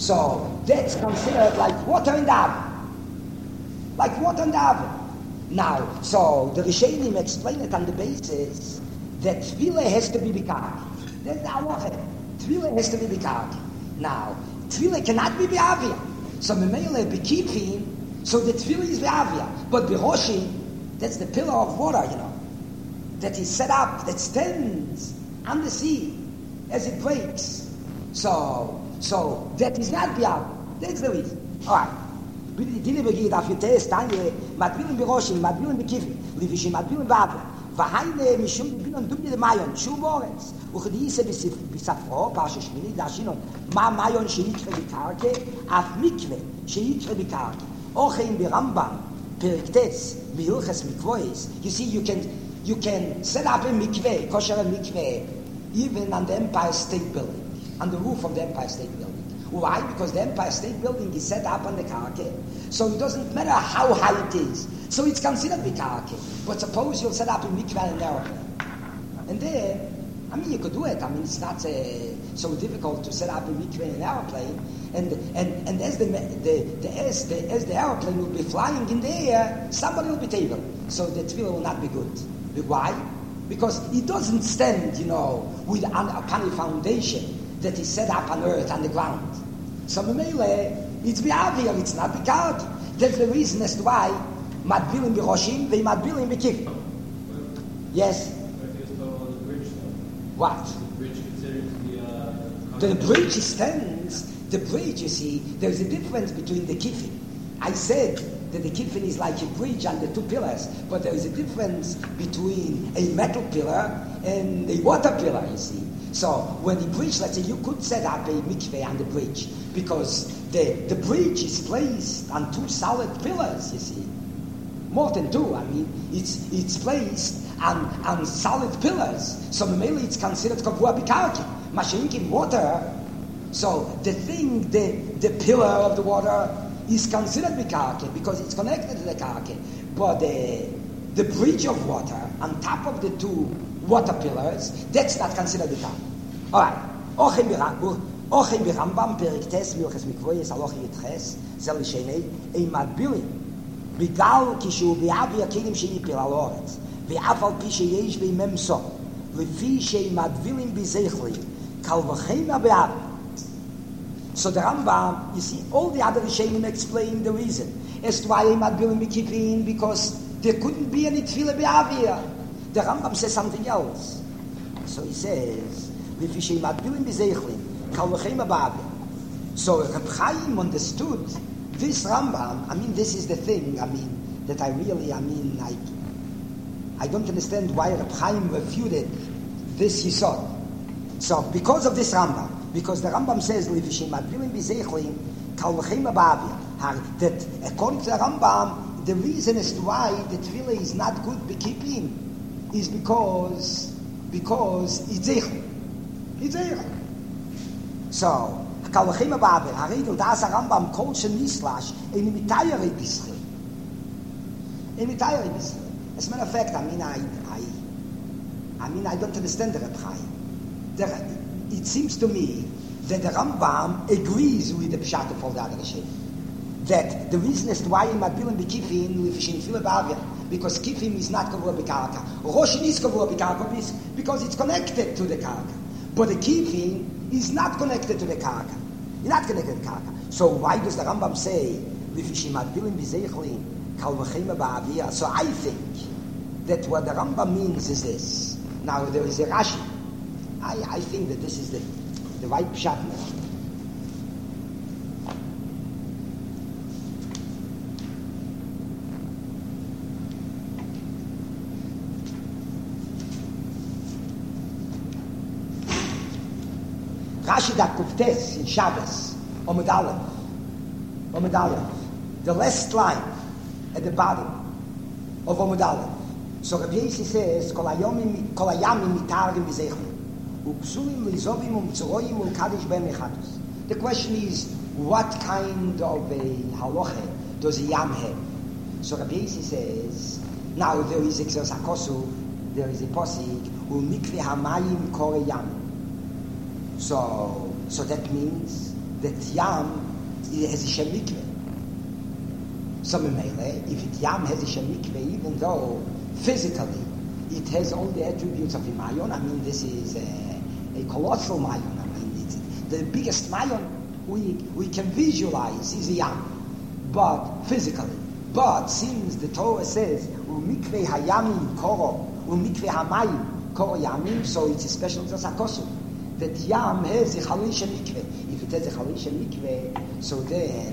So that's considered like water in the oven. Like water in the oven. Now, so the Rishonim explain it on the basis that tefillah has to be bikar. That's the halacha. Tefillah has to be bikar. Now, tefillah cannot be be'avia. So memele bekipin, so the tefillah is be'avia. But be'roshi, that's the pillar of water, that is set up, that stands on the sea as it breaks. So that is not be'avia. That's the reason. All right. Dine begeht auf Juteis Tanje, Matbilen beroshim, Matbilen bekifin, Livishim Matbilen be'avia. והיינה משום בינון דומני למיון, שום אורץ. וכדייסה בספרו, פרשה שמיני, דרשינו, מה מיון שיקרה בקרקע, אף מקווה שיקרה בקרקע. אוכן ברמב"ם, פרק טס, בהלכס מקוויס. You see, you can set up a mikveh, kosher a mikveh, even on the Empire State Building, on the roof of the Empire State Building. Why? Because the Empire State Building is set up on the karke, so it doesn't matter how high it is. So it's considered bikarke. But suppose you'll set up a mikveh in an airplane, and then, you could do it. It's not so difficult to set up a mikveh in an airplane. And as the airplane will be flying in the air, somebody will be table. So the tefillah will not be good. Why? Because it doesn't stand, with upon a foundation that is set up on earth, on the ground. So memele, it's be'avir, it's not bikard. That's the reason as to why madbilim beroshim ve'madbilim bekifim. Yes. What? The bridge stands. The bridge, you see, there's a difference between the kifin. I said that the kifin is like a bridge on the two pillars, but there is a difference between a metal pillar and a water pillar, you see. So when the bridge, let's say you could set up a mikveh on the bridge because the bridge is placed on two solid pillars, you see. More than two, it's placed on solid pillars. So mainly it's considered kavua bikarki. Mashinkin water. So the pillar of the water is considered bikarki because it's connected to the karki. But the bridge of water on top of the two water pillars, that's not considered bikarki. All right. Ochem birambam perik tes milches mikvoyes aloch yitches zel shenei ein madbilim bigал kishu bi'avi akilim sheipil al oretz ve'af al pi sheyesh beimem so lefi shei madbilim bizeichli kal v'cheina be'av. So the Rambam, you see, all the other Rishonim explain the reason as to why madbilim bikipin, because there couldn't be any tefillah be'avia. The Rambam says something else. So he says, so Reb Chaim understood this Rambam. This is the thing, that I really, I don't understand why Reb Chaim refuted this Yisod. So because of this Rambam, because the Rambam says, that according to the Rambam, the reason as to why the tefillah is not good b'kipim is because it's zeichel. It's zeichel. So, kalvachim ababer, haredu das Rambam kolchen nislash, mitayre bisre. Mitayre bisre. As a matter of fact, I don't understand the Reb Chaim. It seems to me that the Rambam agrees with the Pshat of all the other Rishonim. That the reason as to why in Madbilim b'kifin l'fishin tefillah b'avia, because kifim is not kavua b'karka. Roshin is kavua b'karka because it's connected to the karka. But the kifim is not connected to the karka. It's not connected to the karka. So why does the Rambam say l'fishin Madbilim b'zeichlin kal v'cheima b'avia? So I think that what the Rambam means is this. Now there is a Rashi. I think that this is the right pshat. Rashi that Kuftes in Shabbos, Omid Aleph, the last line at the bottom of Omid Aleph. So Rabbi Yossi says, Kol hayamim mitargim b'zeichlim, u'psulim li'zovim u'mtzuroyim u'kadish b'hem echatus. The question is, what kind of a halacha does a yam have? So Rabbi Yossi says, now there is Exos HaKosuv, there is a posik, u'mikveh hamayim kore yam. So that means that Yam has a Shem Mikveh. So if Yam has a Shem Mikveh, even though physically it has all the attributes of a Mayon, I mean, this is a colossal Mayon. I mean, it's the biggest Mayon we can visualize is a Yam, but physically. But since the Torah says, Mikveh Hayamim Koro, Mikveh Hamayim Koro Yamim, so it's a special Zasakosu. That Yam has a Chalisha Mikveh. If it has a Chalisha Mikveh, so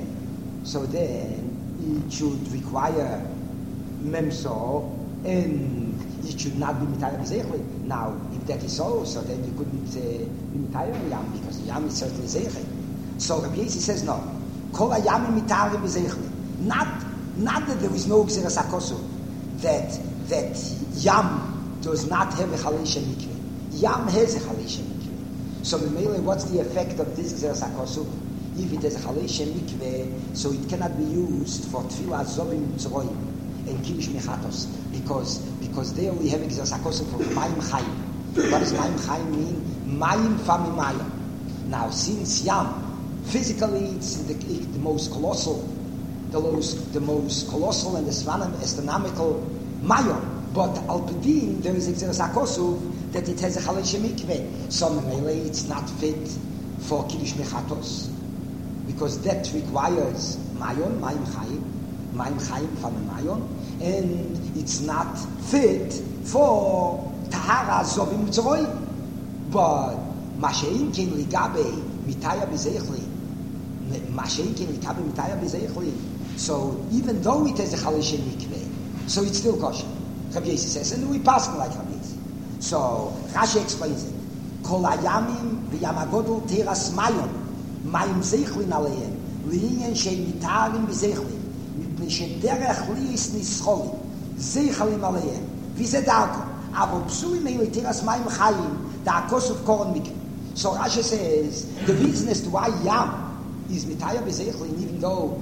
then it should require Memso, and it should not be Mitayah B'Zeichli. Now, if that is so then you couldn't be Mitayah Yam, because Yam is certainly Zeichli. So Rabbi Yossi says no. Kol Hayamim Mitayah B'Zeichli. Not that there is no Gzeras HaKosu, that Yam does not have a Chalisha Mikveh. Yam has a Chalisha Mikveh. So what's the effect of this Gzeras HaKosu? If it has a Chalisha Mikveh, so it cannot be used for Tfilah Zovim Tzroim and Kiddush Mechatos, because there we have a Gzeras HaKosu for Mayim Chayim. What does Mayim Chayim mean? Mayim Fami Mayim. Now, since Yam, physically it's the most colossal, the most colossal and astronomical Mayon, but Al Pedin there is a Gzeras HaKosu that it has a Chalisha Mikveh. So Memele it's not fit for Kiddush Mechatos, because that requires Mayon, Mayim Chayim from Mayon, and it's not fit for Tahara Zovim Tzroim. But Mashein Kin Ligabe Mitayah B'Zeichli, Mashein Kin Ligabe Mitayah B'Zeichli. So even though it has a Chalisha Mikveh, so it's still kosher. Rabbi Yossi says, and we pass like Rabbi Yossi. So Rashi explains it. Kol Hayamim v'Yamagodol Teras Mayon Mayim Zeichlin Aleim Li'inyan Shei Mitarim B'Zeichlin Mipnei Shederech Li'is Nischolim Zeichlim Aleim V'Zeh Darko Avo Psulim Eili Teras Mayim Chayim Da'akos of Koron Mikveh. So Rashi says the reason as to why Yam is Mitayah B'Zeichlin, even though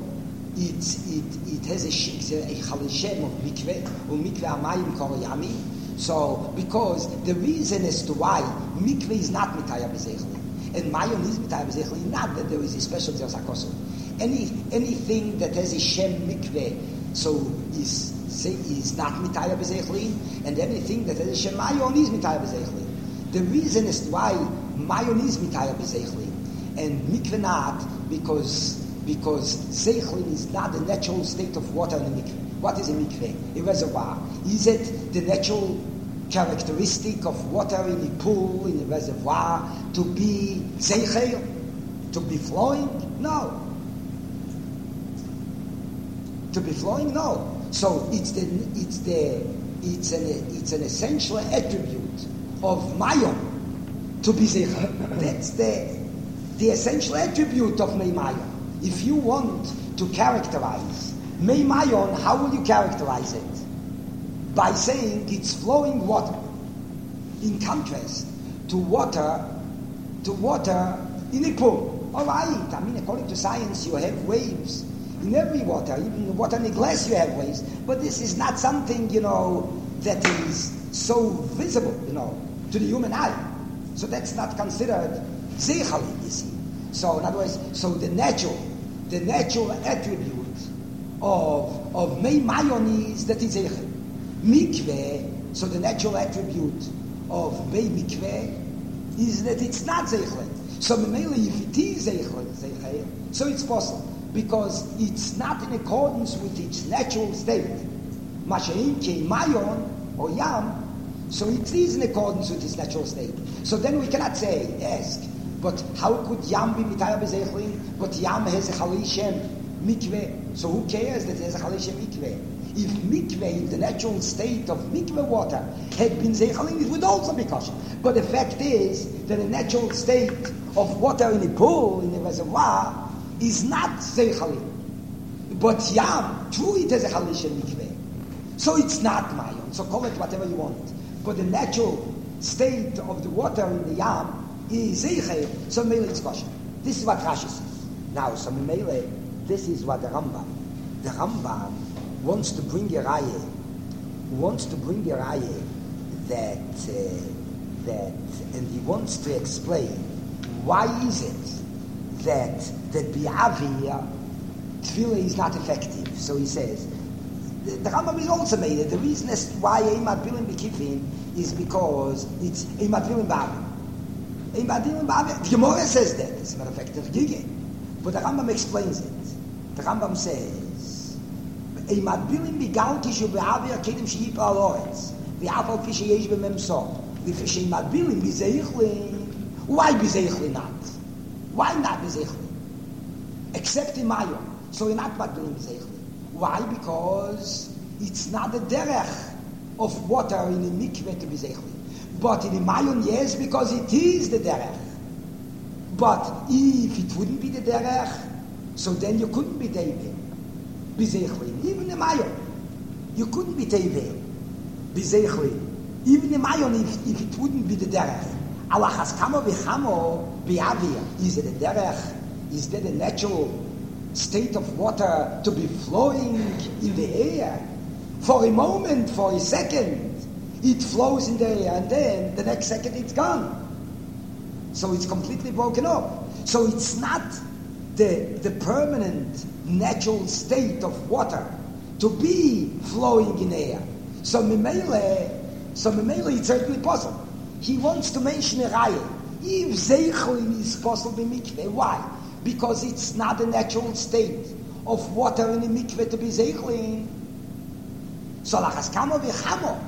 it has a chalishem of mikveh, or mikveh amayim kol yami. So, because the reason as to why mikveh is not mitayah b'zeichli, and mayon is mitayah b'zeichli, not that there is a special Gzeras HaKosu. Anything that has a shem mikveh, so is not mitayah b'zeichli, and anything that has a shem mayon is mitayah b'zeichli. The reason as to why mayon is mitayah b'zeichli, and mikveh not, because Zeichlin is not the natural state of water in a mikveh. What is a mikveh? A reservoir. Is it the natural characteristic of water in a pool, in a reservoir, to be zeichel, to be flowing? No. To be flowing? No. So it's an essential attribute of mayon to be zeichel. That's the essential attribute of mayon. If you want to characterize Mei Mayon, how will you characterize it? By saying it's flowing water. In contrast to water in a pool. All right, I mean, according to science, you have waves in every water. Even water in a glass, you have waves. But this is not something, that is so visible, to the human eye. So that's not considered zeichali, you see. So in other words, the natural attribute of Mei Mayon is that it's Zeichel. Mikveh, so the natural attribute of Mei Mikveh is that it's not Zeichel. So mainly if it is Zeichel, so it's possible, because it's not in accordance with its natural state. Mashein Kei Mayon or Yam, so it is in accordance with its natural state. So then we cannot ask, but how could Yam be Mitayah B'Zeichlin? But Yam has a Chalishem Mikveh. So who cares that it has a Chalishem Mikveh? If the natural state of mikveh water had been Zeichlin, it would also be kosher. But the fact is that the natural state of water in a pool, in a reservoir, is not Zeichlin. But Yam, true, it has a Chalishem Mikveh. So it's not Mayon. So call it whatever you want. But the natural state of the water in the Yam is Zeichel, so Mele it's kosher. This is what Rashi says. Now, so Mele, this is what the Rambam wants to bring a raya that and he wants to explain why is it that Bi'avir, Tefillah is not effective. So he says, the Rambam is also made it. The reason as why Eimad Bilim B'Kifin is because it's Eimad Bilim B'Avir. Eimad Bilim B'Avir, the Gemara says that, as a matter of fact, the Gige. But the Rambam explains it. The Rambam says, Eimad Bilim B'Galti Shu B'Avir Kedem She'yipa Al-Oretz V'Afal Pi She'yesh B'Mem Sod V'Fishe Eimad Bilim B'Zeichlin. Why B'Zeichlin not? Why not B'Zeichlin? Except in Mayon. So you're not Eimad Bilim B'Zeichlin. Why? Because it's not the derech of water in a mikveh to be zeichli. But in the mayon, yes, because it is the derech. But if it wouldn't be the derech, so then you couldn't be teive, be zeichli. Even the mayon, you couldn't be teive, be zeichli. Even the mayon, if it wouldn't be the derech. Allah has kamo v'chamo bi'avir. Is it the derech? Is that the natural state of water to be flowing in the air? For a moment, for a second, it flows in the air, and then the next second it's gone. So it's completely broken up. So it's not the permanent natural state of water to be flowing in air. So Mimele, it's certainly possible. He wants to mention a raya. If Zeichlin is possible in mikveh, why? Because it's not a natural state of water in a mikveh to be zeichlin. So lachas kamo v'chamo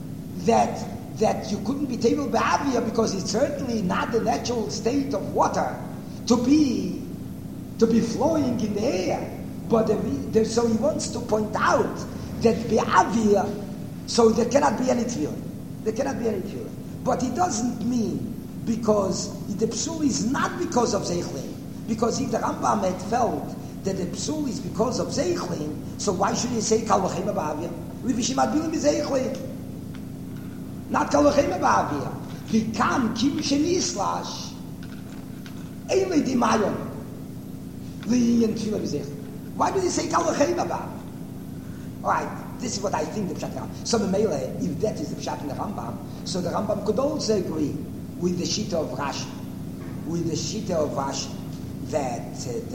that you couldn't be table b'avir because it's certainly not the natural state of water to be flowing in the air. But so he wants to point out that b'avir, so there cannot be any tefillah. There cannot be any tefillah. But it doesn't mean because the psul is not because of zeichlin. Because if the Rambam had felt that the psul is because of zeichlin, so why should he say kal v'chema ba'avir? L'vishimad bilim b'zeichlin, not kal v'chema ba'avir. V'kam kim shenislash eile di mayon li'inyan tefillah b'zeichlin. Why did he say kal v'chema ba'avir? All right, this is what I think the pshat Rambam. So Mele, if that is the pshat in the Rambam, so the Rambam could also agree with the shita of Rashi, that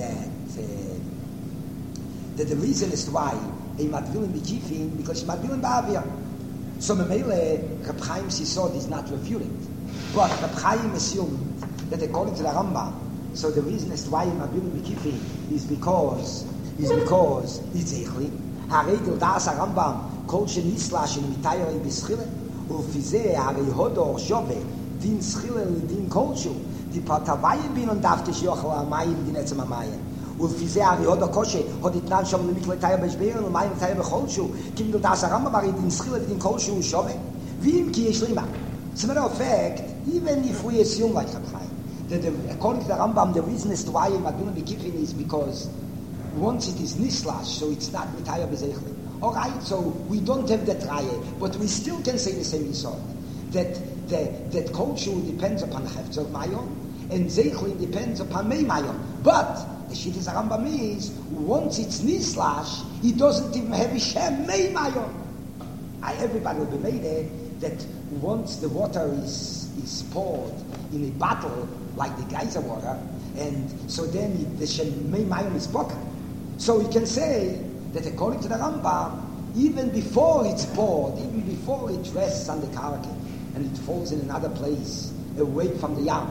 the reason is why Eimad Bilim B'Kifin, because Eimad Bilim Ba'avir. So Memele, Reb Chaim Sisod is not refuted. But Reb Chaim assumed that according to the Rambam, so the reason is why Eimad Bilim B'Kifin is because it's Eichli. Haregel das Rambam, Kol Shenislash in Mitayar in Bischile, Ufizeh Harei Hodor Shove, Din Schile Din Kolshu. Die Patavayim bin und darf dich jochel am Mayim, die Netzem am Mayim. Und für sie habe ich heute Kosche, heute ich dann schon mit Mikle Teier beschweren und Mayim Teier becholschu. Kim du das Rambam, aber in Schile, in Kolschu und Shove. Wie im Kieh Shlima. As a matter of fact, even if we assume like Rabchai, that according to the Rambam, the reason as to why Eimad Bilim B'Kifin is because once it is Nislash, so it's not Mitayah B'Zeichlin. Alright, so we don't have that Raya, but we still can say the same result. That Kolshu depends upon the Hefzer of Mayon, and Zeichlin depends upon Mei Mayon. But the Shittas Rambam is, once it's Nislash, he doesn't even have a Shem Mei Mayon. Everybody will be made there that once the water is poured in a bottle, like the geyser water, and so then the Shem Mei Mayon is broken. So we can say that according to the Rambam, even before it's poured, even before it rests on the karka, and it falls in another place, away from the yam,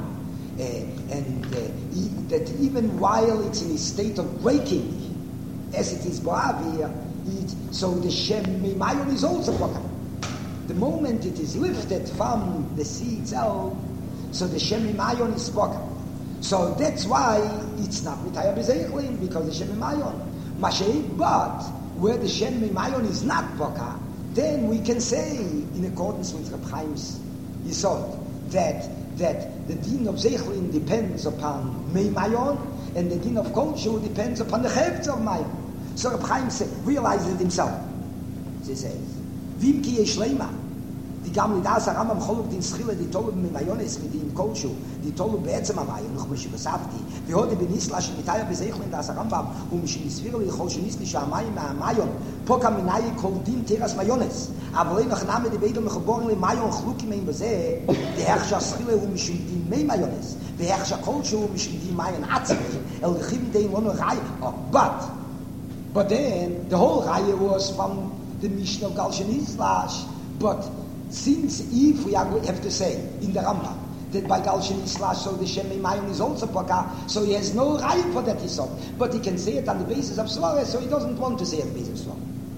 that even while it's in a state of breaking, as it is Ba'avir, so the Shem Mayon is also broken. The moment it is lifted from the sea itself, so the Shem Mayon is broken. So that's why it's not Mitayah B'Zeichlin, because the Shem Mayon. But where the Shem Mayon is not broken, then we can say, in accordance with Reb Chaim's Yisod, that the din of Zeichlin depends upon Mei Mayon, and the din of Kolshu depends upon the Hefzer of Mayon. So Reb Chaim realizes it himself. He says, Vim ki yesh leima, Die Gamli das Rambam Choluk din Schile, die Tolu Mayones mit dem Kolschu, die Tolu Be'etzem Amayim, noch Moshe Besafti, wie heute bin Islash mit Taya Bezeichlen das Rambam, Moshe Nisvirli, Cholschunistische Amayim, Amayon, Poka Minayi Koldin Teras Mayones, aber wenn noch Name die Beidel mich geboren, Mayon Chluki mein Beze, die Herrscher Schile, Moshe din Mei Mayones, die Herrscher Kolschu, Moshe din Mayon Atzmei, El Chim den Wono Rai, but then the whole Reihe was from the Mishnah of Galshen Islash, but since if we have to say in the Rambam that by Galshen Islash, so the Shem Mayon is also Poka, so he has no right for that Yisod, but he can say it on the basis of Svara, so he doesn't want to say it on the basis of Svara.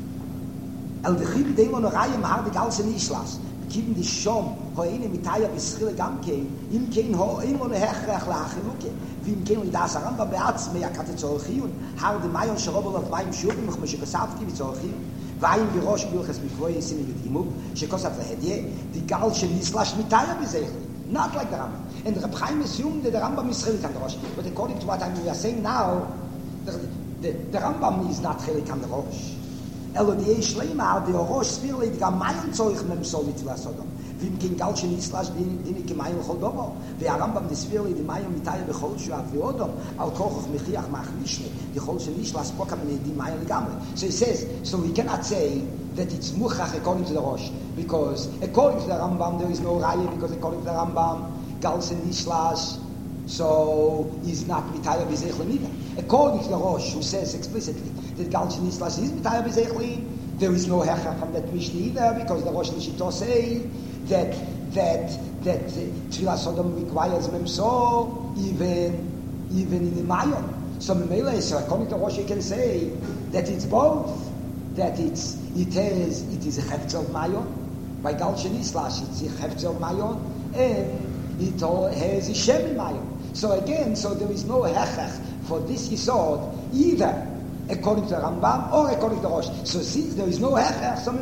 El Dechim Deimon Orayim Har the Galshen Islash, Kiven die Shom, Hoene Mitaya Beschile Gamke, im Kein Ho, Imon Hechrech Lachiluke, wie im Kein Lidas Rambam Beatz, Meyakate Zorchiun, Har the Mayon Sharobel of Vaim Shubim, Moshe Kasavki with Zorchiun, Vaim Virosh Bilches Mikvoye Simi Yudimub, Shekosat Lahedye, the Galshen Islash Mitaya Bezechli. Not like the Rambam. And the Chaim assumed that the Rambam is Chelik on the Rosh. But according to what we are saying now, the Rambam is not Chelik on the Rosh. Elo die Shleima, the Rosh Spirle, the Gamayon Zoich Mem Solit Lasodom. Vim King Galshen Islash, Dini Kemayon Choldobo. The Rambam, the Spirle, the Mayon Mitaya Bechol Shuat Viodom, Al Kochoch Mechiach Machnishne, the Cholshen Islash Pokam, the Mayon Gamre. So he says, so we cannot say that it's Muchach according to the Rosh, because according to the Rambam there is no Raya, because according to the Rambam, Galshen Islash, so he's not Mitaya Bezechlin either. According to the Rosh, who says explicitly that Galshen Islash is Mitaya Bezechlin, there is no Hechach from that Mishnah either, because the Rosh Nishito say that Tfilah Sodom requires Memso, even in the Mayon. So according to Rosh, you can say that it's both. That it is a Hefzel Mayon. By Galshen Islash, it's a Hefzel Mayon, and it has a Shem Mayon. So again, there is no Hechach for this Yisod, either according to the Rambam or according to the Rosh. So since there is no Hechach, so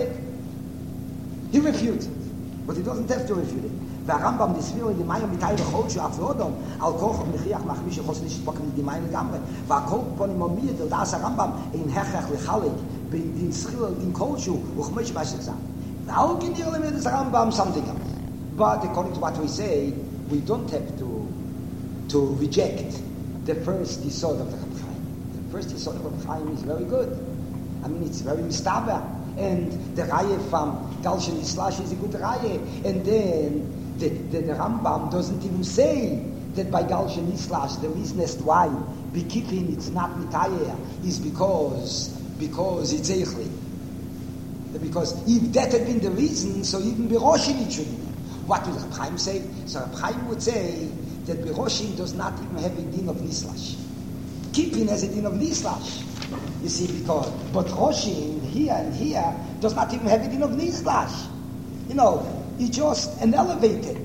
he refutes it. But he doesn't have to refute it. והרמב"ם נסביר לי מים מתאי בכל שאף ואודום על כוח ומכריח מחמיש שחוץ נשפוק מדימיים לגמרי והכל פונים עומד על דעס הרמב"ם אין הכרח לחלק בין דין שחיל לדין כלשהו וכמש מה שזה now can you limit this Rambam something else but according to what we say we don't have to reject the first yisod of the Reb Chaim. The first yisod of Reb Chaim is very good. I mean it's very mistaber and the Reihe from Galshen Islash is a good Reihe and then the Rambam doesn't even say that by Galshen Islash the reason why we keep in it's not Mitayeh is because it's Eichli. Because if that had been the reason, so even Beroshin it should be. What would Reb Chaim say? So Reb Chaim would say that Beroshin does not even have a din of Nislash. Kippin has a din of Nislash. You see, but Roshin here and here does not even have a din of Nislash. You know, it's just an elevated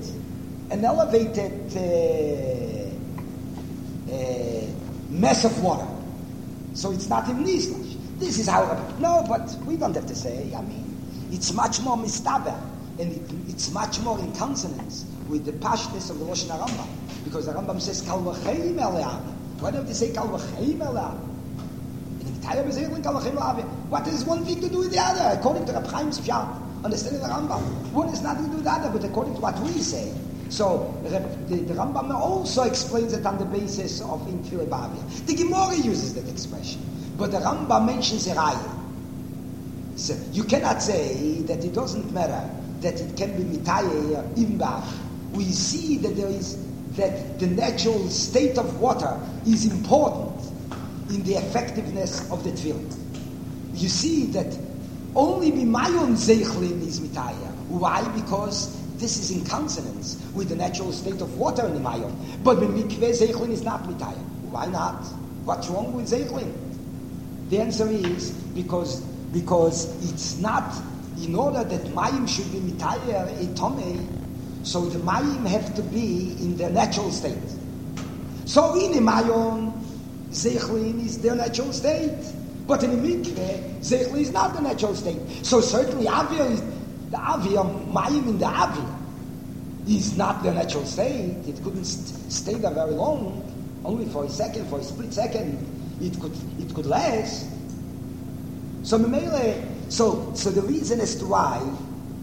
mess of water. So it's not even Nislash. This is how, no, but we don't have to say, I mean, it's much more mistaber, and it's much more in consonance with the pashtus of the Rosh Rambam, because the Rambam says, Kal v'cheim eleh. Why don't they say Kal v'cheim eleh? What has one thing to do with the other? According to Reb Chaim's Pshat, understanding the Rambam, one has nothing to do with the other, but according to what we say. So the Rambam also explains it on the basis of Infil Bavia. The Gemara uses that expression. But the Rambam mentions a Raya. So you cannot say that it doesn't matter that it can be Mitayeh Imbach. We see that that the natural state of water is important in the effectiveness of the tefillah. You see that only Bimayon Zeichlin is Mitayeh. Why? Because this is in consonance with the natural state of water in the Mayon. But B'mikveh Zeichlin is not Mitayeh. Why not? What's wrong with Zeichlin? The answer is because it's not, in order that Mayim should be Mitayeh Etomei, so the Mayim have to be in their natural state. So in the Mayon, Zeichlin is their natural state. But in the Mikveh, Zeichlin is not the natural state. So certainly the Avia, Mayim in the Avia, is not the natural state. It couldn't stay there very long, only for a second, for a split second. It could last. So the reason as to why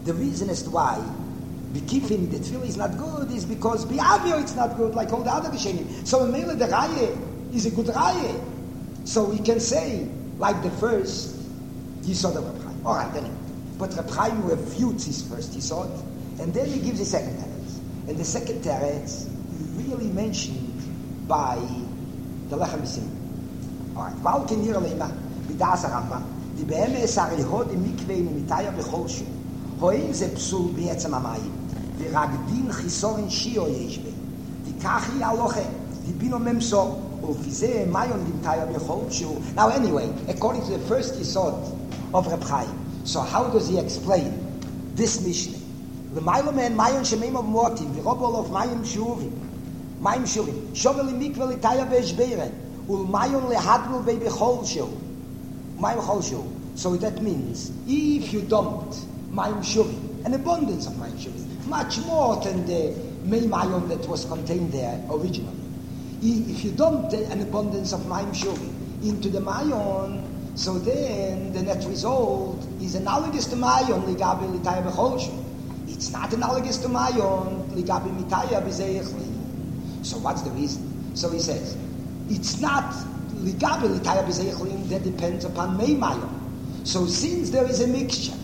the reason as to why B'kifin, the tefillah is not good, is because B'avio it's not good, like all the other Rishonim. So Mele the Raya is a good Raya. So we can say, like the first Yisod of Reb Chaim. All right, anyway. But Reb Chaim refutes his first Yisod, and then he gives the second teretz. And the second teretz really mentioned by the Lechem B'Simon. All right. Val ken hier alleen maar, B'das HaRambam, die be'emes harihod im mikveh mitaya b'chol shu. Ho'in ze psul b'etzem hamayim. ורק דין חיסורן שיו יש בי. וכך היא הלוכה, דיבינו ממסו, ופיזה מיון דינתיה בכל שהוא. Now anyway, according to the first Yisod of Reb Chaim, so how does he explain this Mishnah? למעלה מהן מיון שמיים ומורטים, ורובול of מים שובים. מים שובים. שובל למקווה לתיה והשבירן, ולמיון להדמל בי בכל שהוא. מים בכל שהוא. So that means, if you dumped מים שובים, an abundance of מים שובים, much more than the Meimayon that was contained there originally. If you dump an abundance of Maim Shuvi into the Mayon, so then the net result is analogous to Mayon Ligabi Litaya B'Cholshu. It's not analogous to Mayon Ligabi Mitaya B'Zeichli. So what's the reason? So he says, it's not Ligabi Litaya B'Zeichli that depends upon Meimayon. So since there is a mixture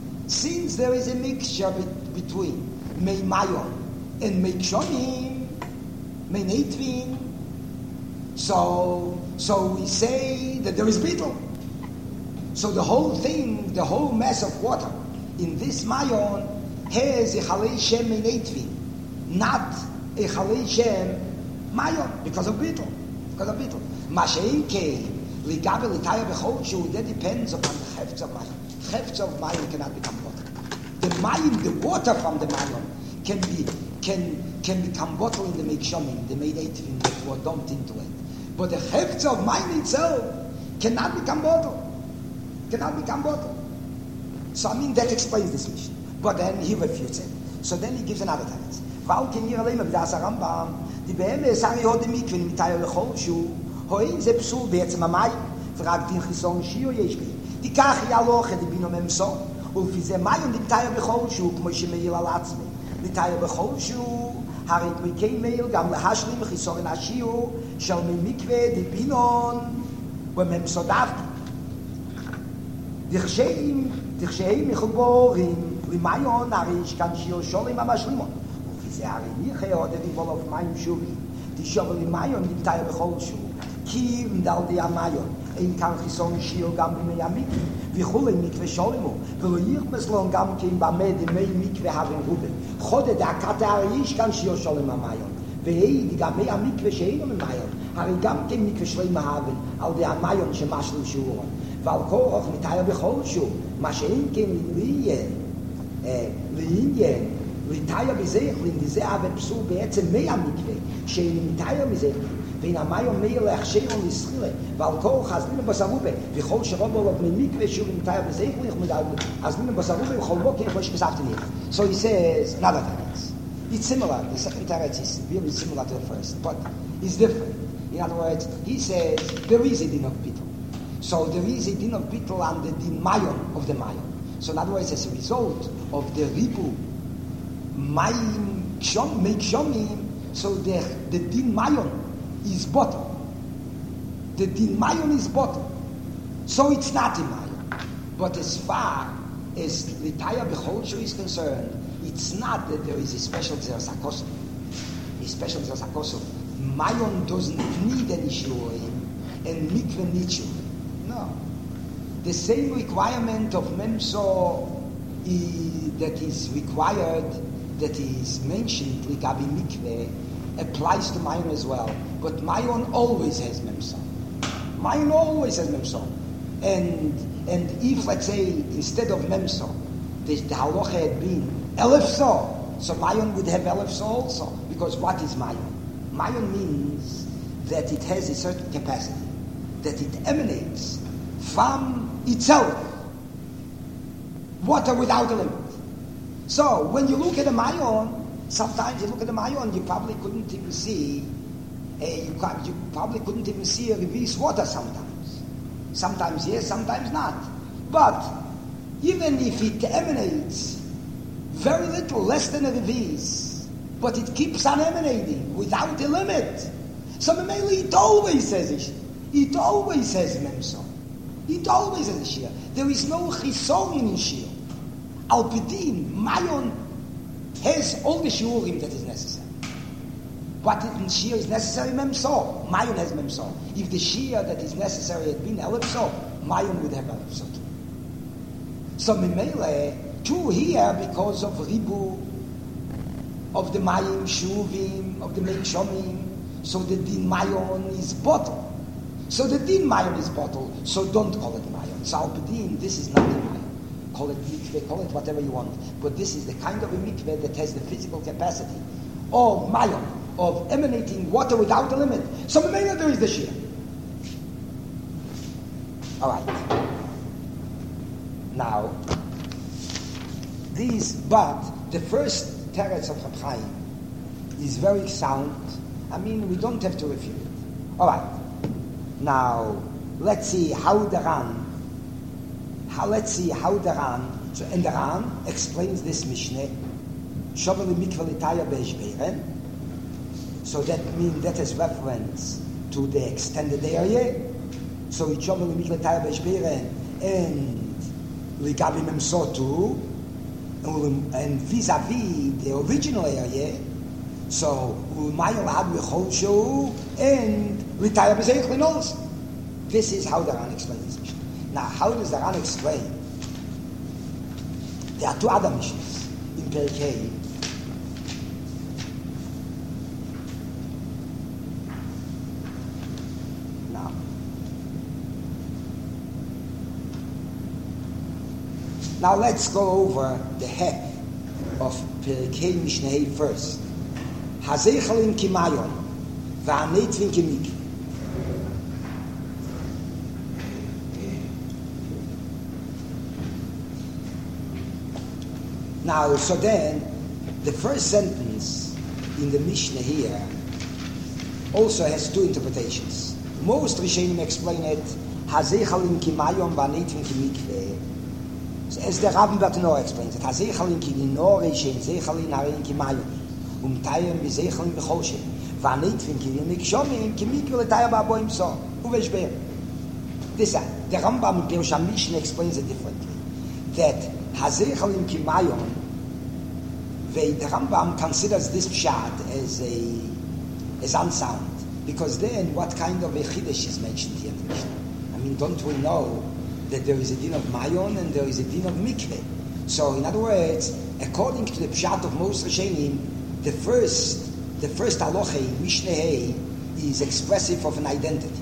between Mei Mayon and Mei Kshonim, Mei Neitvin, so we say that there is bittul. So the whole thing, the whole mass of water in this Mayon has a Chalei Shem Mei Neitvin, not a Chalei Shem Mayon, because of bittul. Masha'ikei, Ligabe Litaya B'Chol Shu, that depends upon the Hefts of Mayon. Hefts of Mayon cannot become water. The mayim, the water from the mayim, can become water in the Meikshamim, the Meinetivim that were dumped into it. But the hefts of mayim itself cannot become water. So that explains this mission. But then he refutes it. So then he gives another teretz. Val ken hier alleen maar B'das HaRambam, die be'emes harihod im mikveh mitaya b'chol shu, ho'in ze psul b'etzem hamayim, v'rak din chisoron shio yesh bi. Die kach hi aloche, die bino memso, ולפי זה מיון ניתאיה בכל שהוא, כמו שמעיל על עצמי. ניתאיה בכל שהוא, הרי כמי מייל גם להשלים חיסורן השיעור של ממקווה דיבינון וממסודפתי. דכשהם מחובורים למיון, הרי יש כאן שיעור שולים המשלימון. ולפי זה הרי ניחי עוד דיבול אוף מים שובי, תשאול למיון ניתאיה בכל שהוא. כי מדל די המיון, אין כאן חיסורן שיעור גם במי המקווה. וכולי מקווה שולמו, ולא ירמסלון גם כן במד מי מקווה הרים רובין. חודה דעקת הרי יש כאן שיעור שולם המיון, והי גם מי המקווה שאינו ממיון, הרי גם כן מקווה שלם ההבן, על די המיון שמשלו שיעורון. ועל כורח מתאר בכל שוב, מה שאין כן לעניין, לתאר בזכלין, וזה אבל פסול בעצם מי המקווה, שאין מתאר בזכלין. ואין המיון מאיר להכשירון לסחילה, ועל כל חזלינו בסרובה, וכל שרובו לא בני מקווה שהוא מתאר בזכליך, חזלינו בסרובה, וכל בוקר כמו שפספתי לי. So he says, another teretz. It's similar, the second teretz is really similar to the first, but it's different. In other words, he says, there is a din of bittul. So there is a din of bittul and the din mayon of the mayon. So in other words, as a result of the ribu, mayim, shomim, so the din mayon is bottom. The din mayon is bottom. So it's not in mayon. But as far as Litaya B'Chol Shu is concerned, it's not that there is a special Zeres HaKosov. A special Zeres HaKosov. Mayon doesn't need any shiurim, and mikveh needs shiurim. No. The same requirement of memso that is required, that is mentioned, Ligabi mikveh, applies to Mayon as well. But Mayon always has memso. Mayon always has memso. And if, let's say, instead of memso, the halacha had been elef so Mayon would have elef so also. Because what is Mayon? Mayon means that it has a certain capacity, that it emanates from itself. Water without a limit. So when you look at a Mayon, sometimes you look at the Mayon, you probably couldn't even see a reverse water sometimes. Sometimes yes, sometimes not. But even if it emanates very little, less than a revis, but it keeps on emanating without a limit. So Mameli, it always says it. It always says Memso. It always says Shir. There is no Chisorin in Shir. Al-Pidin, Mayon, has all the Shiurim that is necessary. What in Shir is necessary? Memso. Mayon has Memso. If the Shir that is necessary had been Elepso, Mayon would have Elepso too. So Memele, too here, because of Ribu, of the Mayim Shuvim, of the Meik Shomim, so the Din Mayon is bottle. So the Din Mayon is bottle, so don't call it Mayon. So Al-Pidin, this is not the Mayon. Call it mikveh, call it whatever you want. But this is the kind of a mikveh that has the physical capacity of Mayon, of emanating water without a limit. So Mamela there is the Shir. Alright. Now, but the first teretz of Reb Chaim is very sound. I mean, we don't have to refute it. Alright. Now, let's see how the Ran, and the Ran explains this Mishneh, Shoveli Mikveh L'Taya B'Eish Beiren, so that means that is reference to the extended area, so it's Shoveli Mikveh L'Taya B'Eish Beiren, and Ligabi Memsotu, and vis-a-vis the original area, so Umayel Had V'Chol Shu, and L'Taya B'Zeich L'Nos. This is how the Ran explains this Mishnah. Now, how does the Ran explain? There are two other Mishnahs in Perkei. Now let's go over the heck of Perkei Mishnah first. Hazeichalim Kimayon, Va'anetvin Kimik. Now, so then, the first sentence in the Mishnah here also has two interpretations. Most Rishonim explain it, Hazeichalim Kimayon, Va'anetvin Kimikveh. As the Rabbi Bartanor explains it, Hazeichalim Kilinore, Shein Zeichalin Harein Kimayon, Tayem V'Zeichalin V'Choshe, Va'anetvin Kilimik Shomim, Kimikveh L'Taya Ba'boim So, Uveshber. This, the Rambam in Pirush HaMishnah explains it differently. That Hazeichalim Kimayon, the Rambam considers this pshat as unsound, because then what kind of a chiddush is mentioned here in the Mishnah? I mean, don't we know that there is a din of Mayon and there is a din of Mikveh? So, in other words, according to the pshat of most Rishonim, the first halacha in Mishnah is expressive of an identity.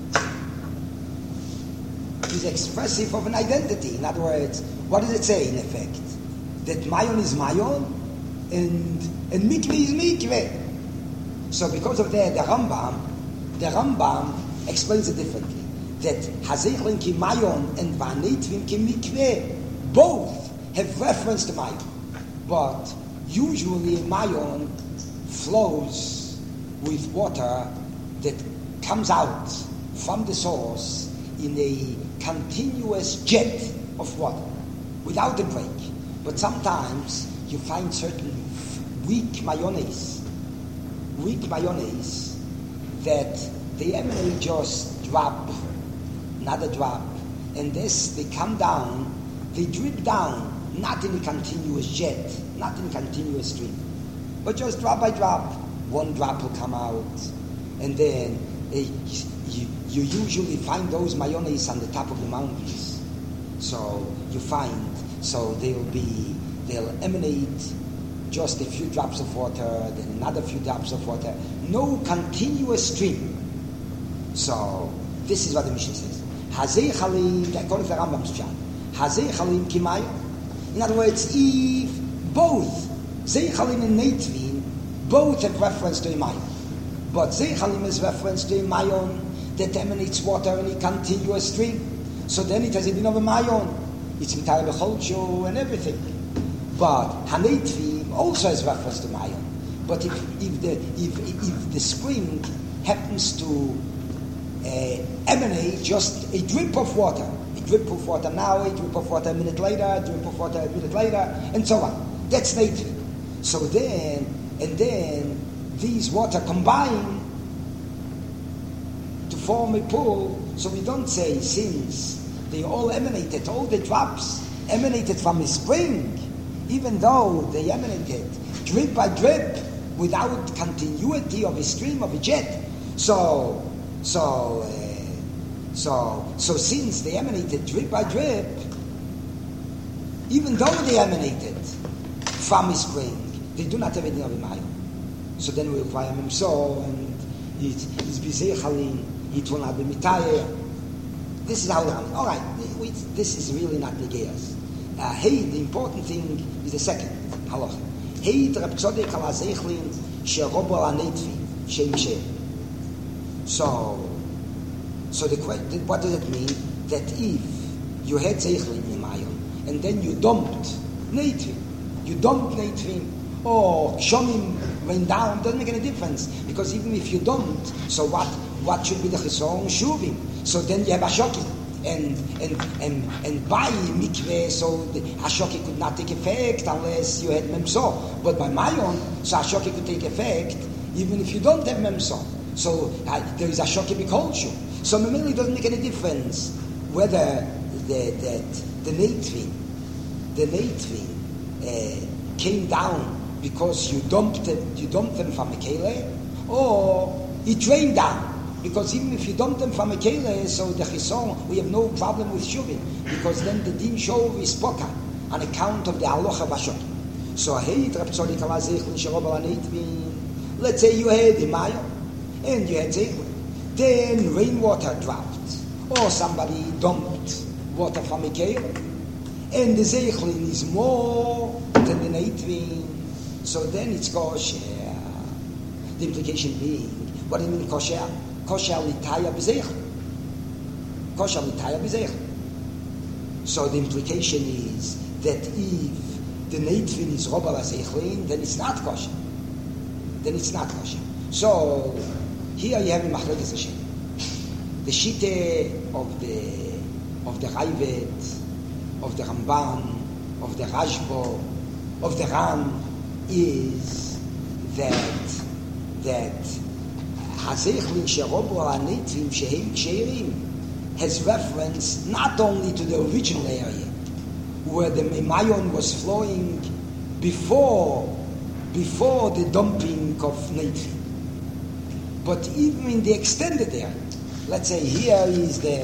Is expressive of an identity. In other words, what does it say in effect? That Mayon is Mayon and Mikveh is Mikveh. So because of that, the Rambam explains it differently. That Hazeichalim Ki Mayon and Va'anetvin Ki Mikveh both have reference to Mayon. But usually Mayon flows with water that comes out from the source in a continuous jet of water, without a break. But sometimes you find certain weak mayonnaise that they emanate just drop, not a drop, and this, they come down, they drip down, not in a continuous jet, not in a continuous stream, but just drop by drop. One drop will come out, and then you usually find those mayonnaise on the top of the mountains. So you find, so they'll emanate just a few drops of water, then another few drops of water. No continuous stream. So this is what the Mishnah says. Hazeichalim, according to the Rambam's pshat, Hazeichalim Kimayon. In other words, if both Zeichalim and Neitvin both have reference to a Mayon, but Zeichalim is reference to a Mayon that emanates water in a continuous stream, so then it has a din of a Mayon. It's L'Taya B'Chol Shu and everything. But Haneitvim also has reference to Mayon. But if the spring happens to emanate just a drip of water now, a drip of water a minute later, a drip of water a minute later, and so on. That's native. So then these water combine to form a pool. So we don't say since they all emanated, all the drops emanated from a spring, even though they emanated drip by drip without continuity of a stream of a jet. So since they emanated drip by drip, even though they emanated from a spring, they do not have anything of a mile. So then we require him so, and it's bizechalin, it will not be mitayeh. This is how they all right, this is really not negayas. Hey, the important thing is the second halacha. Hey, Reb Tzadok ala zeichlin sherobo ala neitvi shem shem. So the question, what does it mean? That if you had zeichlin in Mayon and then you dumped neitvim, or Shomim went down, doesn't make any difference. Because even if you don't, so what should be the Chesron? Shuvim. So then you have Ashoki. And by mikveh, so the Ashoki could not take effect unless you had Memso. But by Mayon, so Ashoki could take effect even if you don't have Memso. So there is Ashoki Bikolshu. So Memeli doesn't make any difference whether the Neitvin came down because you dumped them from a kele, or it rained down. Because even if you dump them from a kele, so the chison, we have no problem with shuvim, because then the din shov is poka on account of the aloha vashok. So let's say you had a mayo and you had zeichel, then rainwater dropped, or somebody dumped water from a kele, and the zeichlin is more than the neitvin, so then it's kosher. The implication being, what do you mean kosher? Kosher litaya b'zeichel. Kosher litaya b'zeichel. So the implication is that if the neitvin is roba l'zeichlin, then it's not kosher. So here you have a machlekes Hashem. The shite of the Raivet, of the Ramban, of the Rashbo, of the Ram is that Hazechlin sherobo ala neitvim shehem ksherim has reference not only to the original area where the Mayon was flowing before the dumping of neitvim, but even in the extended area. Let's say here is the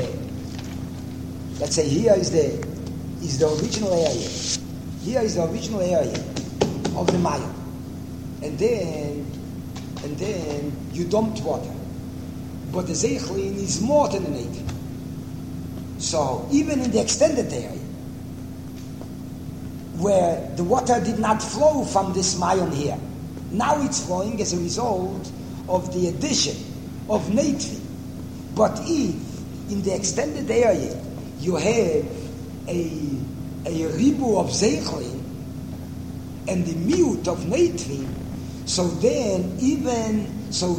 original area. Here is the original area of the Mayon, and then you dumped water, but the zeichlin is more than the native. So even in the extended area, where the water did not flow from this Mayon here, now it's flowing as a result of the addition of native. But if in the extended area you have a ribu of zeichlin and the mute of native, so then even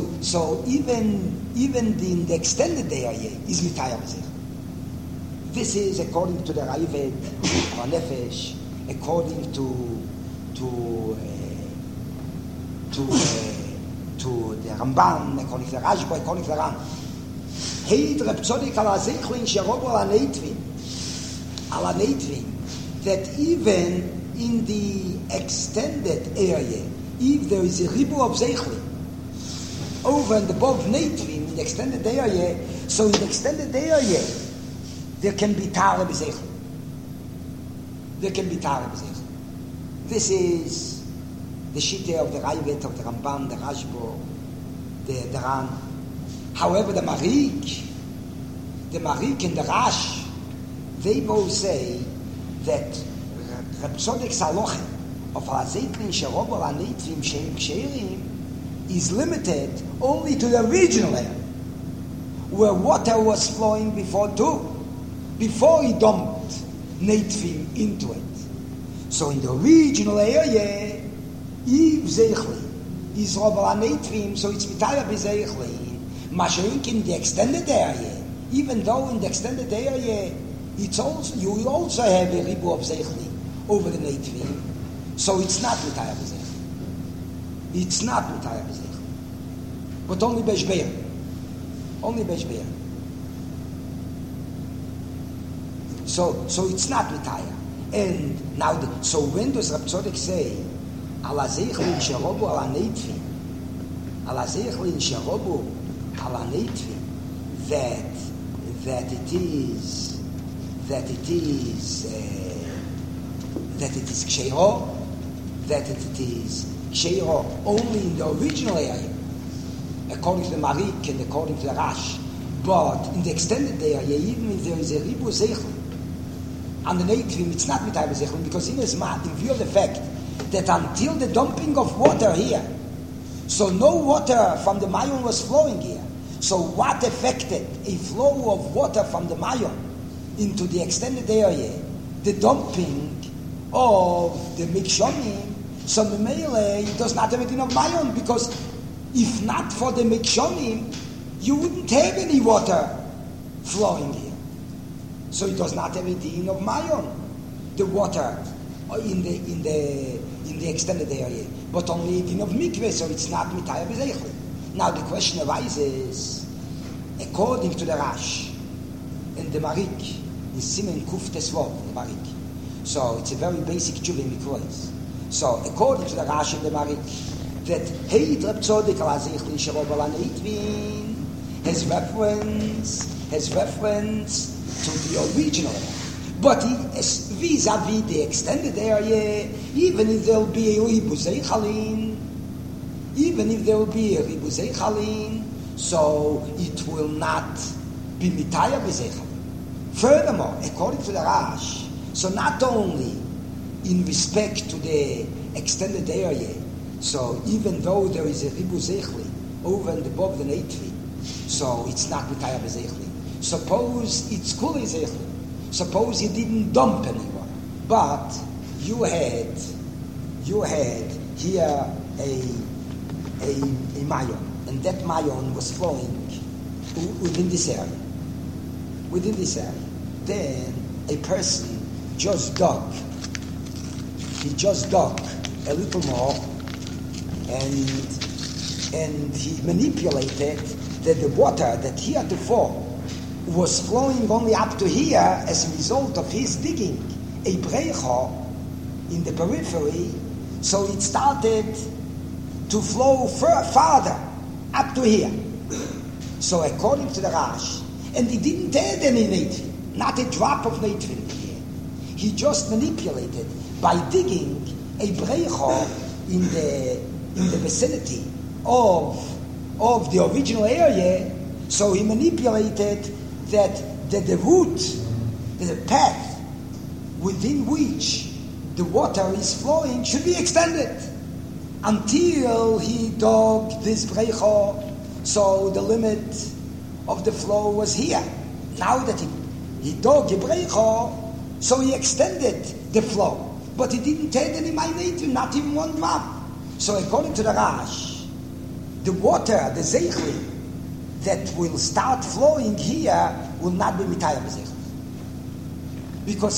in the extended area is mitayah b'zeichlin. This is according to the Raivet or Nefesh, according to the Ramban, according to the Rashba, according to the Ram. Heid Reb Tzadok ala zeichlin sherobo ala neitvin, that even in the extended area, if there is a ribu of zeichlin over and above neitvin in the extended area, so in the extended area there can be tara b'zeichlin. This is the shite of the Raivet, of the Ramban, the Rashbo, the Ran. However, the Marik and the Rash, they both say that Reb Tzadok's halacha of Hazeitlin sherobo ala neitvim shehem ksherim is limited only to the regional area, where water was flowing before he dumped neitvim into it. So in the regional area, if zeichlin is robo ala neitvim, so it's mitayah b'zeichlin. Mashrink in the extended area, even though in the extended area you also have a ribu of zeichlin over the neitvim, So it's not Mitaya B'Zeichel. It's not Mitaya B'Zeichel. But only Beshbeir. Only Beshbeir. So it's not Mitaya. And now, so when does Rab Tzodek say, Ala Zeichlin Sherobu Ala Neitvi, Ala Zeichlin Sherobu Ala Neitvi, that it is Ksheiro, that it is Ksheiro only in the original area, according to the Marik and according to the Rash, but in the extended area, even if there is a Ribu Zeichlin, and the Neitvim, it's not Mitay B'Zeichel, because in view of the fact that until the dumping of water here, so no water from the Mayon was flowing here. So what affected a flow of water from the Mayon into the extended area? The dumping of the Mikshomim. So Memele does not have anything of Mayon, because if not for the Mikshomim, you wouldn't have any water flowing here. So it does not have a din of Mayon, the water in the extended area, but only a din of Mikveh, so it's not Mitaya B'Zeichel. Now the question arises, according to the Rash and the Marik, in Simen Kuf Tesvov, the Marik. So it's a very basic tshuva in Mikvahs. So according to the Rash and the Marik, that Heit Rab Tzodek Ala Zeichlin Sherob Ala Neitvin has reference to the original, but vis-a-vis the extended area, even if there will be a Ribuzei Chalin, so it will not be Mitaya B'Zeichel. Furthermore, according to the Rash, so not only in respect to the extended area, so even though there is a Ribuzei Chalin over and above the Neitvi, so it's not Mitaya B'Zeichel. Suppose it's Kulei Zeichel. Suppose you didn't dump anyone, but you had here a Mayon, and that Mayon was flowing within this area. Then a person just dug. He just dug a little more, and he manipulated that the water that he had to fall was flowing only up to here as a result of his digging a brecha in the periphery, so it started to flow farther up to here. So according to the Rash, and he didn't add any Neitvin, not a drop of Neitvin here. He just manipulated by digging a brecha in the vicinity of the original area, so he manipulated that the route, the path within which the water is flowing should be extended until he dug this brecha, so the limit of the flow was here. Now that he dug a brecha, so he extended the flow, but he didn't add any minatim, not even one drop. So according to the Rash, the water, the zeichli, that will start flowing here will not be mitayah b'zeichel. Because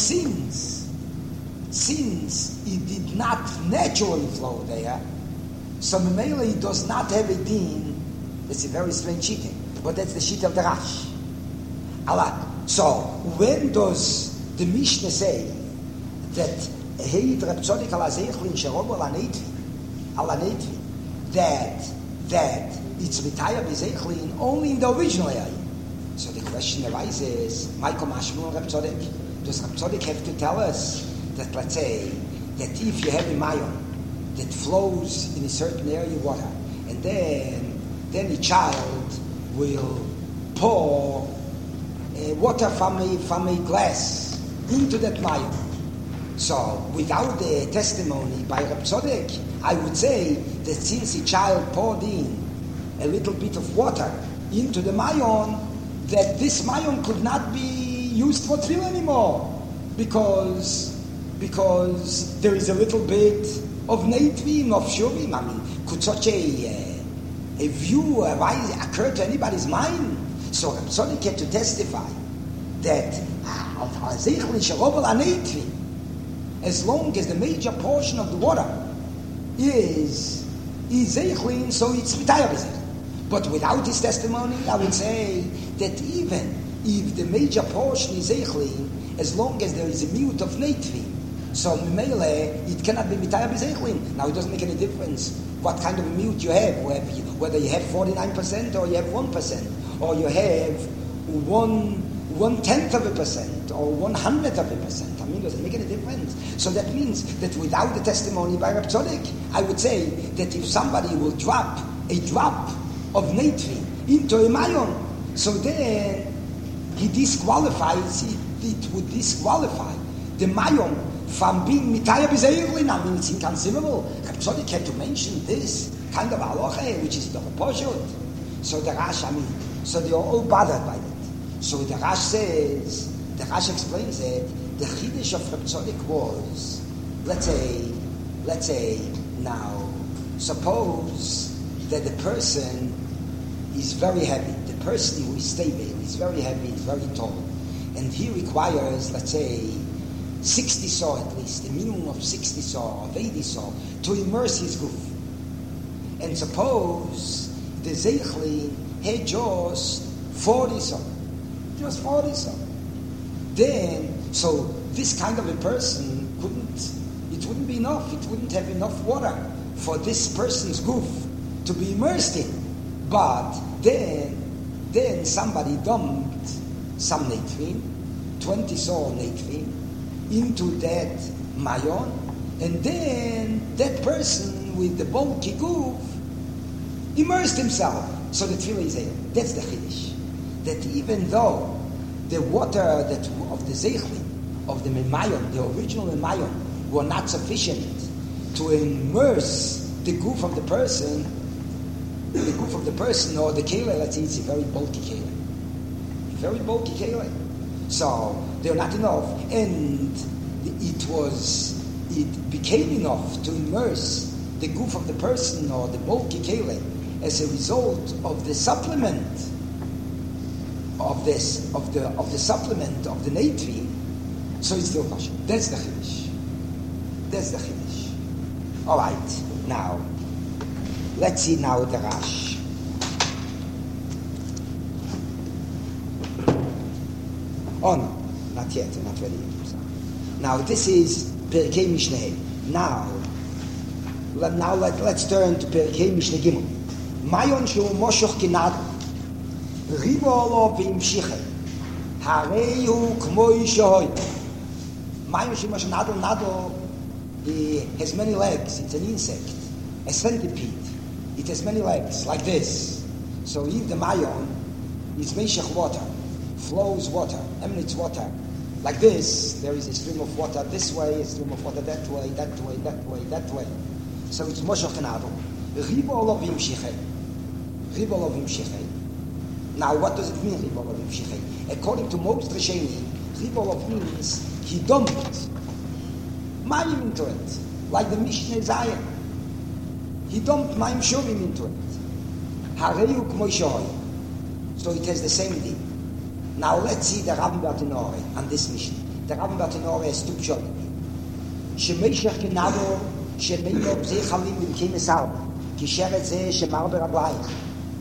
since it did not naturally flow there, so Memele it does not have a din. It's a very strange shitting, but that's the shit of the Rash. So when does the Mishnah say that Heid Rab Tzodek ala Zeichlin Sherobo ala Neitvi, that it's mitayah b'zeichlin only in the original area? So the question arises, Michael Mashmul Rab Tzodek, does Rab Tzodek have to tell us that, let's say, that if you have a mayon that flows in a certain area of water, and then a child will pour water from a glass into that mayon. So without the testimony by Rab Tzodek, I would say that since a child poured in a little bit of water into the mayon, that this mayon could not be used for tefillah anymore, because there is a little bit of neitvim, of shurim. I mean, could such a view occur to anybody's mind? So Rab Tzodek had to testify that as long as the major portion of the water is Zeichlin, so it's Mitayah B'Zeichlin. But without his testimony, I would say that even if the major portion is Zeichlin, as long as there is a mute of Neitvi, so Mele, it cannot be Mitayah B'Zeichlin. Now it doesn't make any difference what kind of a mute you have, whether you have 49% or you have 1%, or you have 1/10% or 100%. I mean, does it make any difference? So that means that without the testimony by Reb Tzadok, I would say that if somebody will drop a drop of Neitvi into a Mayon, so then he disqualifies, it would disqualify the Mayon from being Mitayah B'Zeichlin. I mean, it's inconceivable. Reb Tzadok had to mention this kind of halacha, which is the Poshut. So the Rash, so they are all bothered by that. So the Rash explains it. The Chiddush of Reb Tzadok was, let's say now, suppose that the person is very heavy. The person who is stable is very heavy, is very tall, and he requires, let's say, 60 saw at least, a minimum of 60 saw, of 80 saw, to immerse his goof. And suppose the Zeichlin had just 40 saw. Just 40 saw. Then, so this kind of a person it wouldn't be enough. It wouldn't have enough water for this person's goof to be immersed in. But then somebody dumped some Neitvin, 20 saw Neitvin, into that Mayon, and then that person with the bulky goof immersed himself. So the tefillah is there. That's the Chiddush. That even though the water of the Zeichlin, of the Memayon, the original Memayon, were not sufficient to immerse the goof of the person, or the kele, let's say it's a very bulky kele. Very bulky kele. So they're not enough. And it became enough to immerse the goof of the person or the bulky kele as a result of the supplement of the supplement of the Neitvi, so it's still kosher. That's the Chiddush. All right, now let's see now the Rash. Oh no, not yet, not ready yet. Now this is Perkei Mishneh. Now let's turn to Perkei Mishneh Gimel. Mayon shu moshoch kinad ribolo v'imshiche harei hu k'moi shoy. Mayon shu moshoch nadol has many legs. It's an insect, a centipede. It has many legs like this. So if the mayon is meshach water, flows water, emanates water like this, there is a stream of water this way, a stream of water that way. So it's moshoch kinadol ribolo v'imshiche. Now, what does it mean, Ribolov Imshichei? According to most Rishonim, Ribolov means he dumped Mayim into it, like the Mishneh Zayin. He dumped Mayim Shovim into it. Hareyu K'moi Shoy. So it has the same thing. Now, let's see the Rabbi Bartenore on this Mishnah. The Rabbi Bartenore has two pshatim. Shemeshach Kenado Shemeino B'zei Chalim B'mkei Mesarba Kisheret Zeh Shemar B'Rablayich.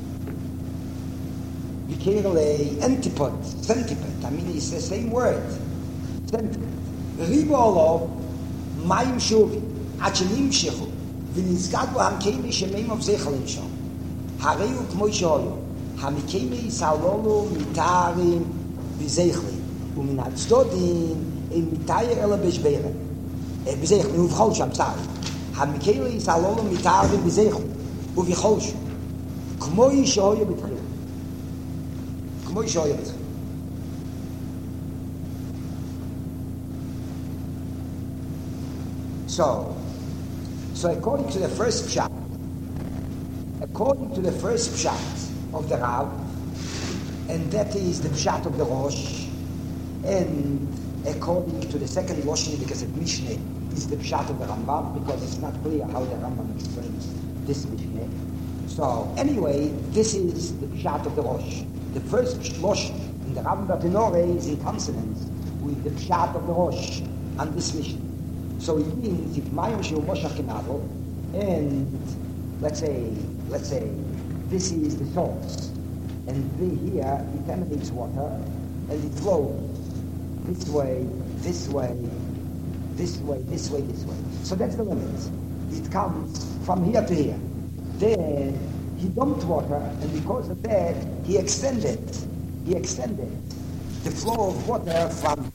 Antipod, centipede. I mean, it's the same word. Centipede. Ribolo, mayim shuvi, achenim shechu, v'nizgad bo hamkeimi shemeim of zechalim shom. Hareyu k'moi shoyu, hamikeimi salolu mitarim v'zechlim, u'min ha'tzdodim im mitayer ela b'shbeiren. B'zechlim, u'v'chol sham, sorry. Hamikeimi salolu mitarim v'zechlim, u'v'chol sham. K'moi shoyu b'tchil. So according to the first pshat of the Rav, and that is the pshat of the Rosh, and according to the second Lashon, because the Mishneh is the pshat of the Rambam, because it's not clear how the Rambam explains this Mishneh. So anyway, this is the pshat of the Rosh. The first Lashon in the Rabbi Bartenore is in consonance with the pshat of the Rosh on this mission. So it means if Mayim Shel Moshach Kenavo, and let's say this is the source, and here it emanates water, and it flows this way, this way, this way, this way, this way. So that's the limit. It comes from here to here. Then he dumped water, and because of that, he extended the flow of water from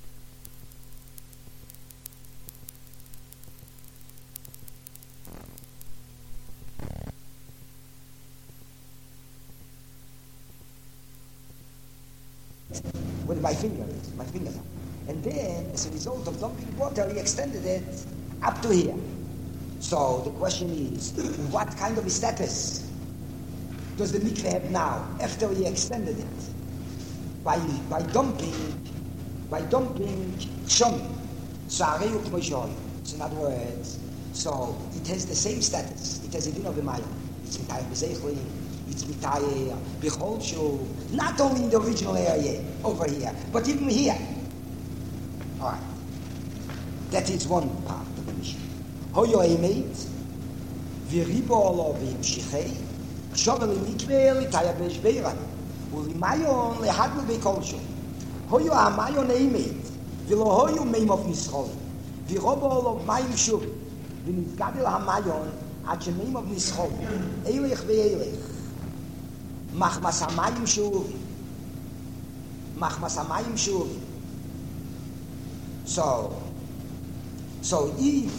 with my fingers. And then, as a result of dumping water, he extended it up to here. So the question is, what kind of a status does the mikveh have now after he extended it? By dumping shomi. So in other words, so it has the same status. It has a din of a mayim. It's mitayeh b'zeichli. It's mitayeh b'chol shu. Not only in the original area over here, but even here. All right. That is one part of the mission. Hoyo emet v'ribo olo v'imshichei shovel mikveh l'tayeh b'shbeira u'limayon lehadlu b'kol shu. Hoyo ha'mayon emet v'lo hoyo meimov nischoli v'robo olo mayim shuv v'nizgadil ha'mayon ad shemeimov nischoli eilech ve'eilech machmas ha'mayim shuv. So if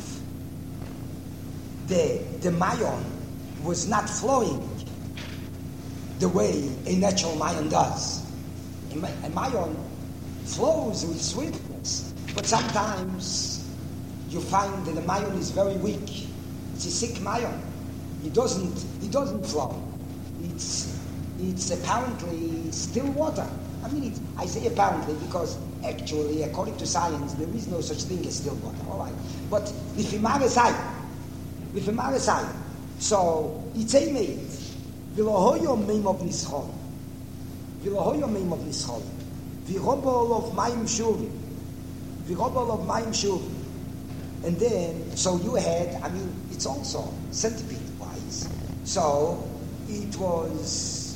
the mayon was not flowing the way a natural mayon does, a mayon flows with swiftness, but sometimes you find that the mayon is very weak. It's a sick mayon. It doesn't flow. It's apparently still water. I mean, I say apparently because actually, according to science, there is no such thing as still water. All right, but with a maresai, so it's a mate. V'lohoyo meim of nischol, v'robol of mayim shuvim, and then so you had. I mean, it's also centipede wise. So it was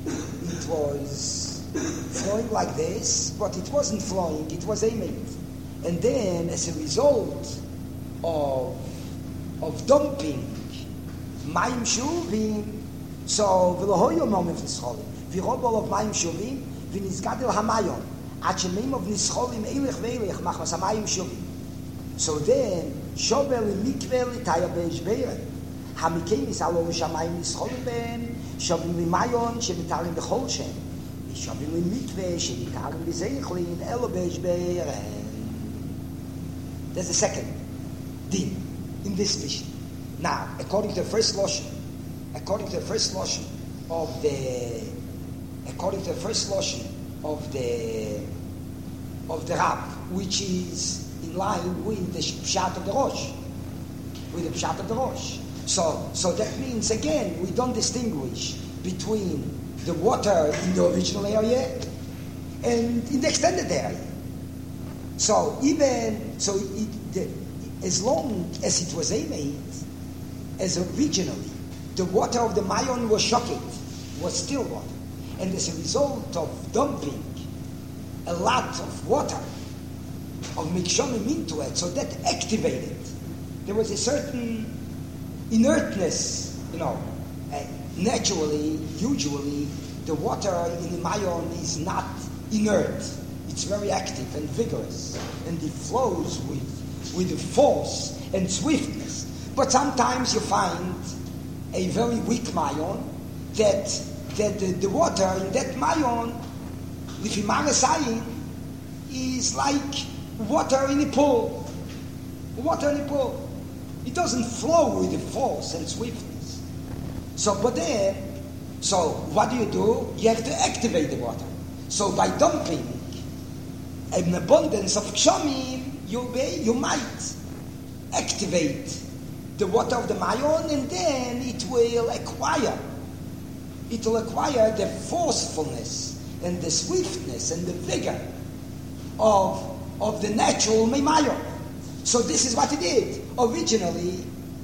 flowing like this, but it wasn't flowing, it was aiming. And then, as a result of dumping mayim shuvim, so v'lohoyo momim nischolim, v'robol of mayim shuvim, v'nizgadil hamayon, ad shemeim of nischolim eilech ve'eilech machmas hamayim shuvim. So then, shobel mikveh l'tayeh b'shbeira, hamikeim is alo shamayim nischolim ben, shobel limayon shemitarim b'chol shem. There's the second din in this mission. Now, according to the first lotion of the Rab, which is in line with the pshat of the Rosh, So that means again we don't distinguish between the water in the original area and in the extended area. As long as it was made, as originally, the water of the mayon was shocking, was still water. And as a result of dumping a lot of water, of mikshomim into it, so that activated. There was a certain inertness, naturally, usually, the water in the mayon is not inert. It's very active and vigorous, and it flows with force and swiftness. But sometimes you find a very weak mayon that the water in that mayon, if imaresayin, is like water in a pool. It doesn't flow with the force and swiftness. So what do? You have to activate the water. So by dumping an abundance of kshomim, you might activate the water of the mayon, and then it will acquire the forcefulness and the swiftness and the vigor of the natural mayon. So this is what he did. Originally,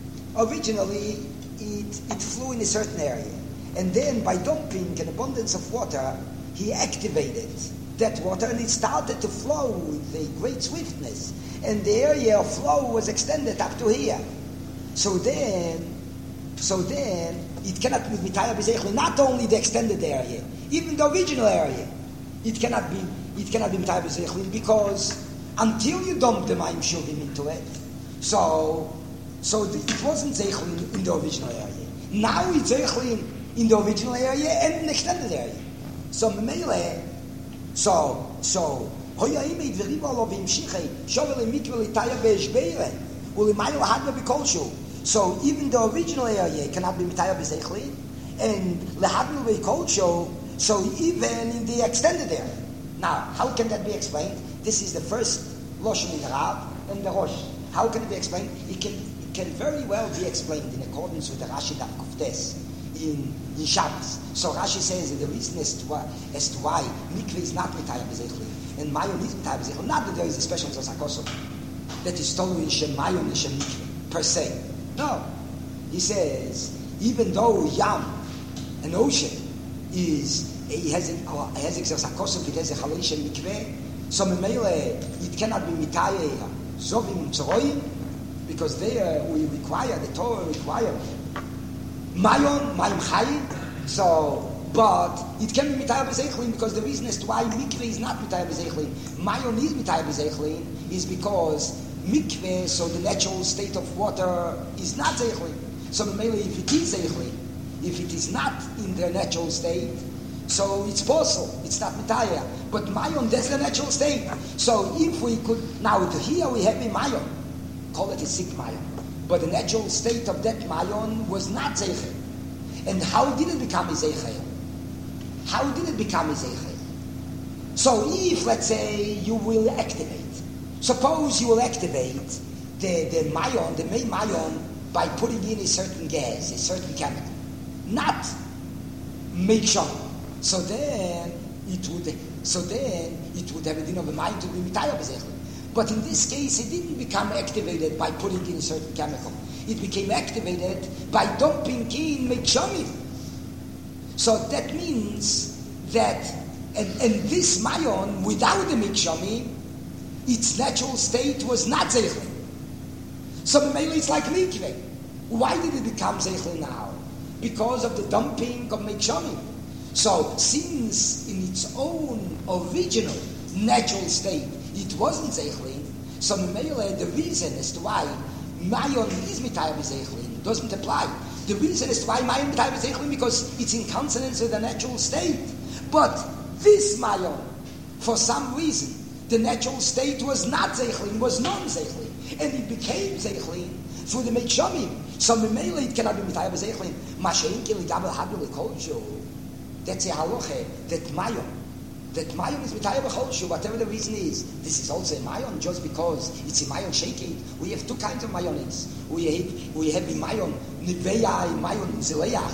it flew in a certain area. And then by dumping an abundance of water, he activated that water and it started to flow with a great swiftness. And the area of flow was extended up to here. So then it cannot be mitayah b'zeichli, not only the extended area, even the original area. It cannot be mitayah b'zeichli because until you dump the mayim shuvim into it, so it wasn't zeichli in the original area. Now it's zeichli in the original area and in the extended area. So memele, hoya imid v'riva lo v'imshichei shovel mikveh l'tayah be'eshbeire u'limayil hadma b'kolshu. So even the original area cannot be mitayah b'zeichli, and lehadma b'kolshu. So even in the extended area. Now, how can that be explained? This is the first lashon in the Rav and the Rosh. How can it be explained? It can very well be explained in accordance with the Rashi Daf Kuftes in Shabbos. So Rashi says that the reason as to why mikveh is not mitayah b'zeichli and mayon is mitayah b'zeichli, not that there is a special Zosakoso that is totally shem mayon and shem mikveh per se. No, he says even though Yam, an ocean, has Zosakoso, it has a chalei shem mikveh, so memele it cannot be mitayah zovim tzoroim, because there we require, the Torah require mayon chayim. So, but it can be mitayah b'zeichlin because the reason as to why mikveh is not mitayah b'zeichlin, mayon is mitayah b'zeichlin, is because mikveh, so the natural state of water is not zeichlin. So memele if it is zeichlin, if it is not in the natural state, so it's possible, it's not mitayah. But mayon, that's the natural state. So if we could, now here we have a mayon, call it a sick mayon, but the natural state of that mayon was not zeichel. And how did it become a zeichel? How did it become a zeichel? So if, let's say, you will activate, suppose you will activate the mayon, the main mayon, by putting in a certain gas, a certain chemical, not make sure. So then it would have a din of a mind to be mitayah b'zeichel. But in this case, it didn't become activated by putting in a certain chemical. It became activated by dumping in mekshamim. So that means that, and this mayon, without the mekshamim, its natural state was not zeichel. So maybe it's like mikveh. Why did it become zeichel now? Because of the dumping of mekshamim. So since in its own original natural state it wasn't zeichlin, so the reason as to why mayon is mitayah b'zeichlin doesn't apply. The reason as to why mayon is mitayah b'zeichlin because it's in consonance with the natural state. But this mayon, for some reason, the natural state was not zeichlin, was non-zeichlin, and it became zeichlin through the mekshamim. So it cannot be mitayah b'zeichlin. Mashein ki l'gabel hadlu l'kolshu. That's a halacha that mayon is mitayah b'cholshu, whatever the reason is. This is also a mayon just because it's a mayon shaking. We have two kinds of mayonis. We have a mayon niveya, a mayon zileach,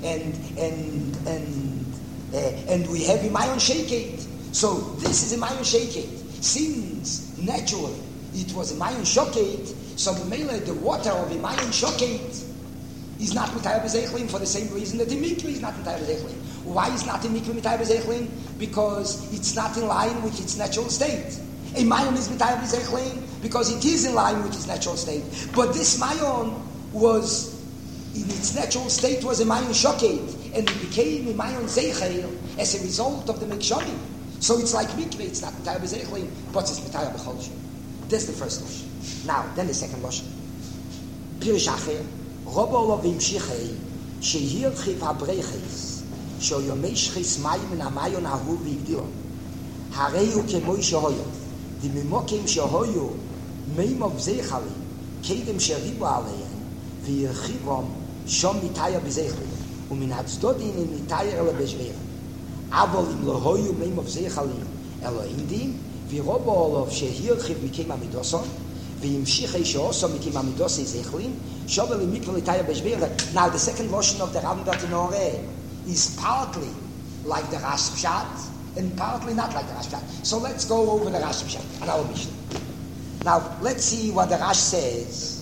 and we have a mayon shaking. So this is a mayon shaking. Since naturally it was a mayon shoket, so the water of a mayon shoket is not mitayah b'zeichlin for the same reason that the mikveh is not mitayah b'zeichlin. Why is not the mikveh mitayah b'zeichlin? Because it's not in line with its natural state. A mayon is mitayah b'zeichlin because it is in line with its natural state. But this mayon was, in its natural state, was a mayon shoket, and it became a mayon zeichel as a result of the mekshamim. So it's like mikveh, it's not mitayah b'zeichlin, but it's mitayah b'cholshu. That's the first lashon. Now, then the second lashon. Pirish acher. Robo lo v'imshichei shehirchiv habreches shoyomeshchis mayim min hamayon ahu v'igdilon harei hu kemoi shehoyo v'mimokim shehoyo meim of zeichali kedem sheribu aleyen v'yirchivom shom mitayah b'zeichli u'min hatzdodin in mitayah ele b'shver avol im lohoyo meim of zeichali elohim din v'robo lo shehirchiv mikim amidoson v'imshichei shehoso mikim amidosi zeichlin. Now the second version of the Rav Datinore is partly like the Rash Pshat and partly not like the Rash Pshat. So let's go over the Rash Pshat and our Mishnah. Now, let's see what the Rash says.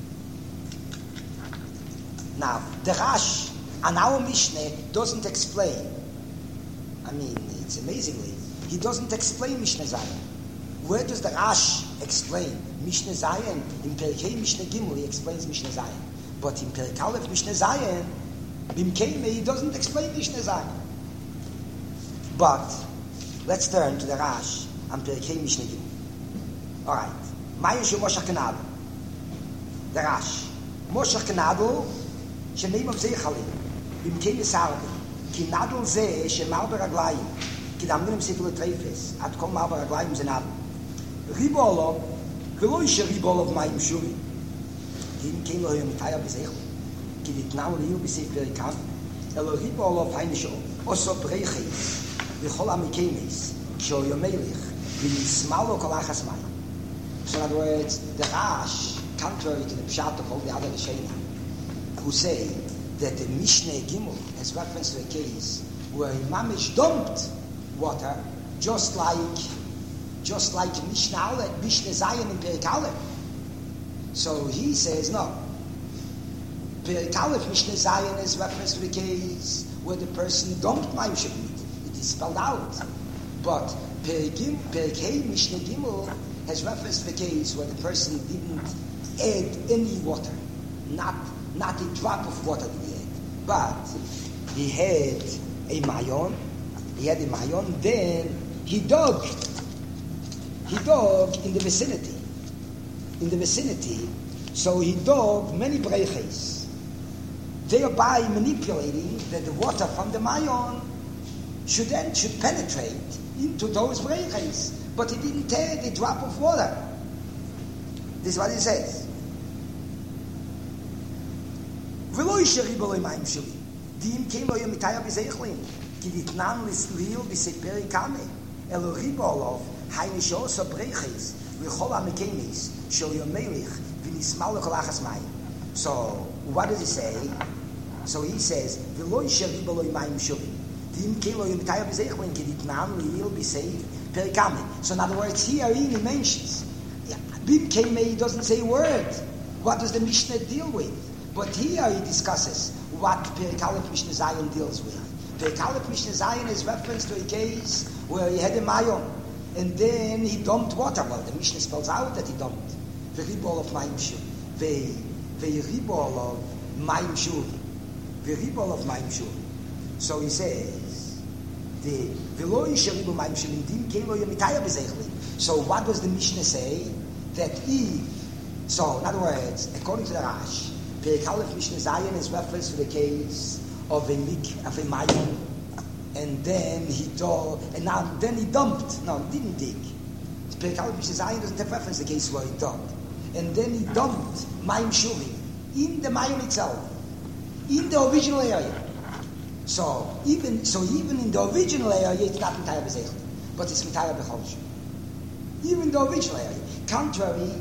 Now, the Rash on our Mishnah doesn't explain. I mean, it's amazingly, he doesn't explain Mishnah Zayin. Where does the Rash explain Mishnah Zayin? In Perikei Mishnah Gimel, he explains Mishnah Zayin. But in Perek Aleph Mishnah Zayin, Bimkeime, he doesn't explain Mishnah Zayin. But let's turn to the Rash and Perikei Mishnah Gimel. All right. Mayeshu Moshe Kanado. The Rash. Moshe Kanado, Sheneim of Zeichali. Bimkeime Sardi. Ki Nadel Zeh, Shemal Beraglayim. Ki Damnim Sifle Treifes. At Kol Mal Beraglayim Zenadel. Ribolo, Veloisha Ribolo of Mayim Shuri. Ki Bimkeime Lo Yomitaya Bezeichli. Ki Ditnau Liu Besif Perikam. Elo Ribolo of Heinisho. Oso Breches. V'chol Amikemes. K'sho Yomelich. V'nismalo Kolachas Mayim. So in other words, the Rash, contrary to the Pshat of all the other Rishonim, who say that the Mishnah Gimel has reference to a case where Mamish dumped water, just like Mishnah Zayin in Perek Aleph. So he says, no. Perek Aleph Mishnah Zayin is reference to the case where the person dumped Mayim Shabbat. It is spelled out. But Perek Hey Mishnah Gimel has reference to the case where the person didn't add any water, not a drop of water did he add, but he had a mayon, then he dug in the vicinity, so he dug many breches, thereby manipulating that the water from the mayon should penetrate into those breches. But he didn't add a drop of water. This is what he says. V'lo yishari b'lo mayim sheli. Dim kein lo yomitaya b'zeichlin. Ki ditnan l'slil b'seperi kame. Elo ribo olov. Hayni she'oso breches. V'chol ha'mekemis. Shel yomelech. V'nismal l'kol achas mayim. So, what does he say? So he says, V'lo yishari b'lo mayim sheli. Dim kein lo yomitaya b'zeichlin. Ki ditnan l'il b'seif. So in other words, here he mentions, Bimkeime doesn't say a word. What does the Mishnah deal with? But here he discusses what Perek Aleph Mishnah Zayin deals with. Perek Aleph Mishnah Zayin is reference to a case where he had a mayon, and then he dumped water. Well, the Mishnah spells out that he dumped. V'ribol of Mayim Shur. V'ribol of Mayim Shur. V'ribol of Mayim Shur. So he says, so what does the Mishnah say? That if, so in other words, according to the Rash, Perek Aleph Mishnah Zayin is reference to the case of a mayon, and then he dumped. No, he didn't dig. Perek Aleph Mishnah Zayin doesn't have reference to the case where he dumped, and then he dumped mayim shuvim in the mayon itself, in the original area. So even in the original area, it's not Mitaya B'Zeichel, but it's Mitaya B'Cholsh. Even in the original area, contrary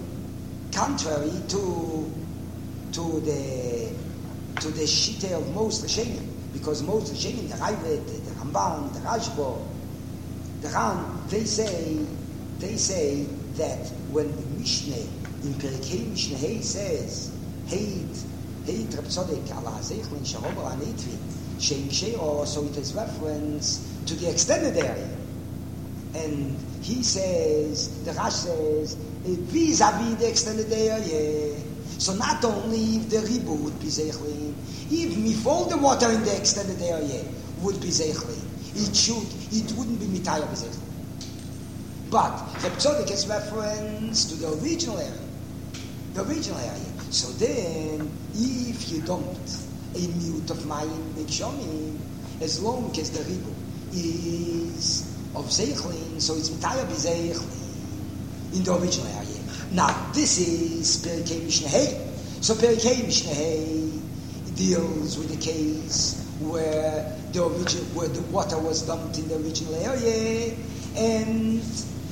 to the Shita of most Rishonim, because most Rishonim, the Raivet, the Ramban, the Rashba, the Ran, they say that when the Mishnah in Perikei Mishnah Hey says, Hey Reb Tzodek ala Zeichlin Shahobar Anetvi. So it is reference to the extended area. And he says, the Rash says, vis-a-vis the extended area. So not only if the ribu would be zeichlin, if mifol the water in the extended area would be zeichlin, it wouldn't be mitaya b'zeichlin. But Reb Tzodek has reference to the original area. So then, if you dumped a mute of mayim b'kshomim, as long as the ribu is of zeichlin, so it's mitaya b'zeichlin in the original area. Now, this is Perikei Mishnah Hey. So Perikei Mishnah Hey deals with the case where the water was dumped in the original area, and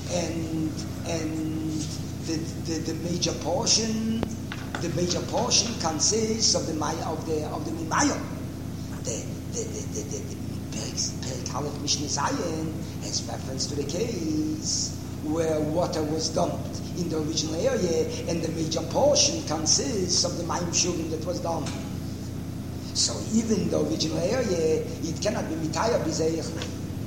the major portion consists of the mimayon. The Perek Aleph Mishnah Zayin has reference to the case where water was dumped in the original area, and the major portion consists of the Mayim Shurim that was dumped. So even the original area, it cannot be mitaya b'zeichli.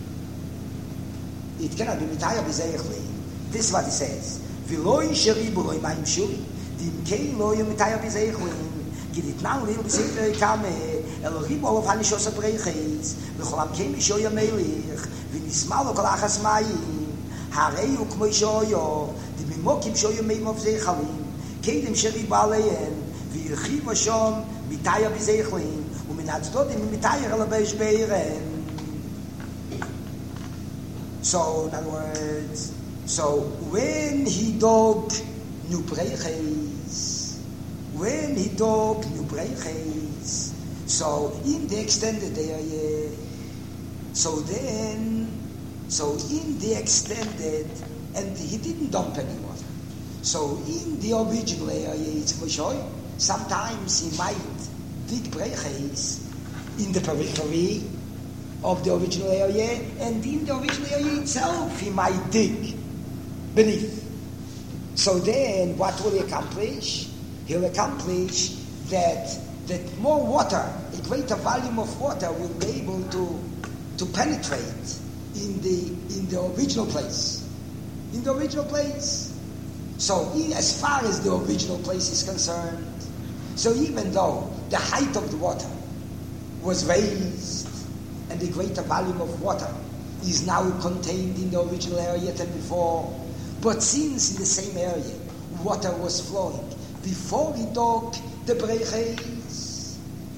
It cannot be mitaya b'zeichli. This is what it says. V'loi sheribu loi Mayim Shurim. Dimkei loi mitaya b'zeichli. Gidit now little b'sefer kame. Elohim all of hanishos abreiches. V'cholam kem b'shoya melech. V'nismal kol achas mayim. Harei ukmoi shoyo. Dimimokim shoya meim of zeichalim. Kedem sheribu aleyen. V'yirchiv ashom mitaya b'zeichli. So, in other words, so when he dug new breches, so in the extended area, so in the extended, and he didn't dump any water. So in the original area, it's Moshoy. Sometimes he might dig breches in the periphery of the original area, and in the original area itself he might dig beneath. So then what will he accomplish? He'll accomplish that more water, a greater volume of water will be able to penetrate in the original place. In the original place. So as far as the original place is concerned, so even though the height of the water was raised and the greater volume of water is now contained in the original area than before, but since in the same area water was flowing before he dug the breches,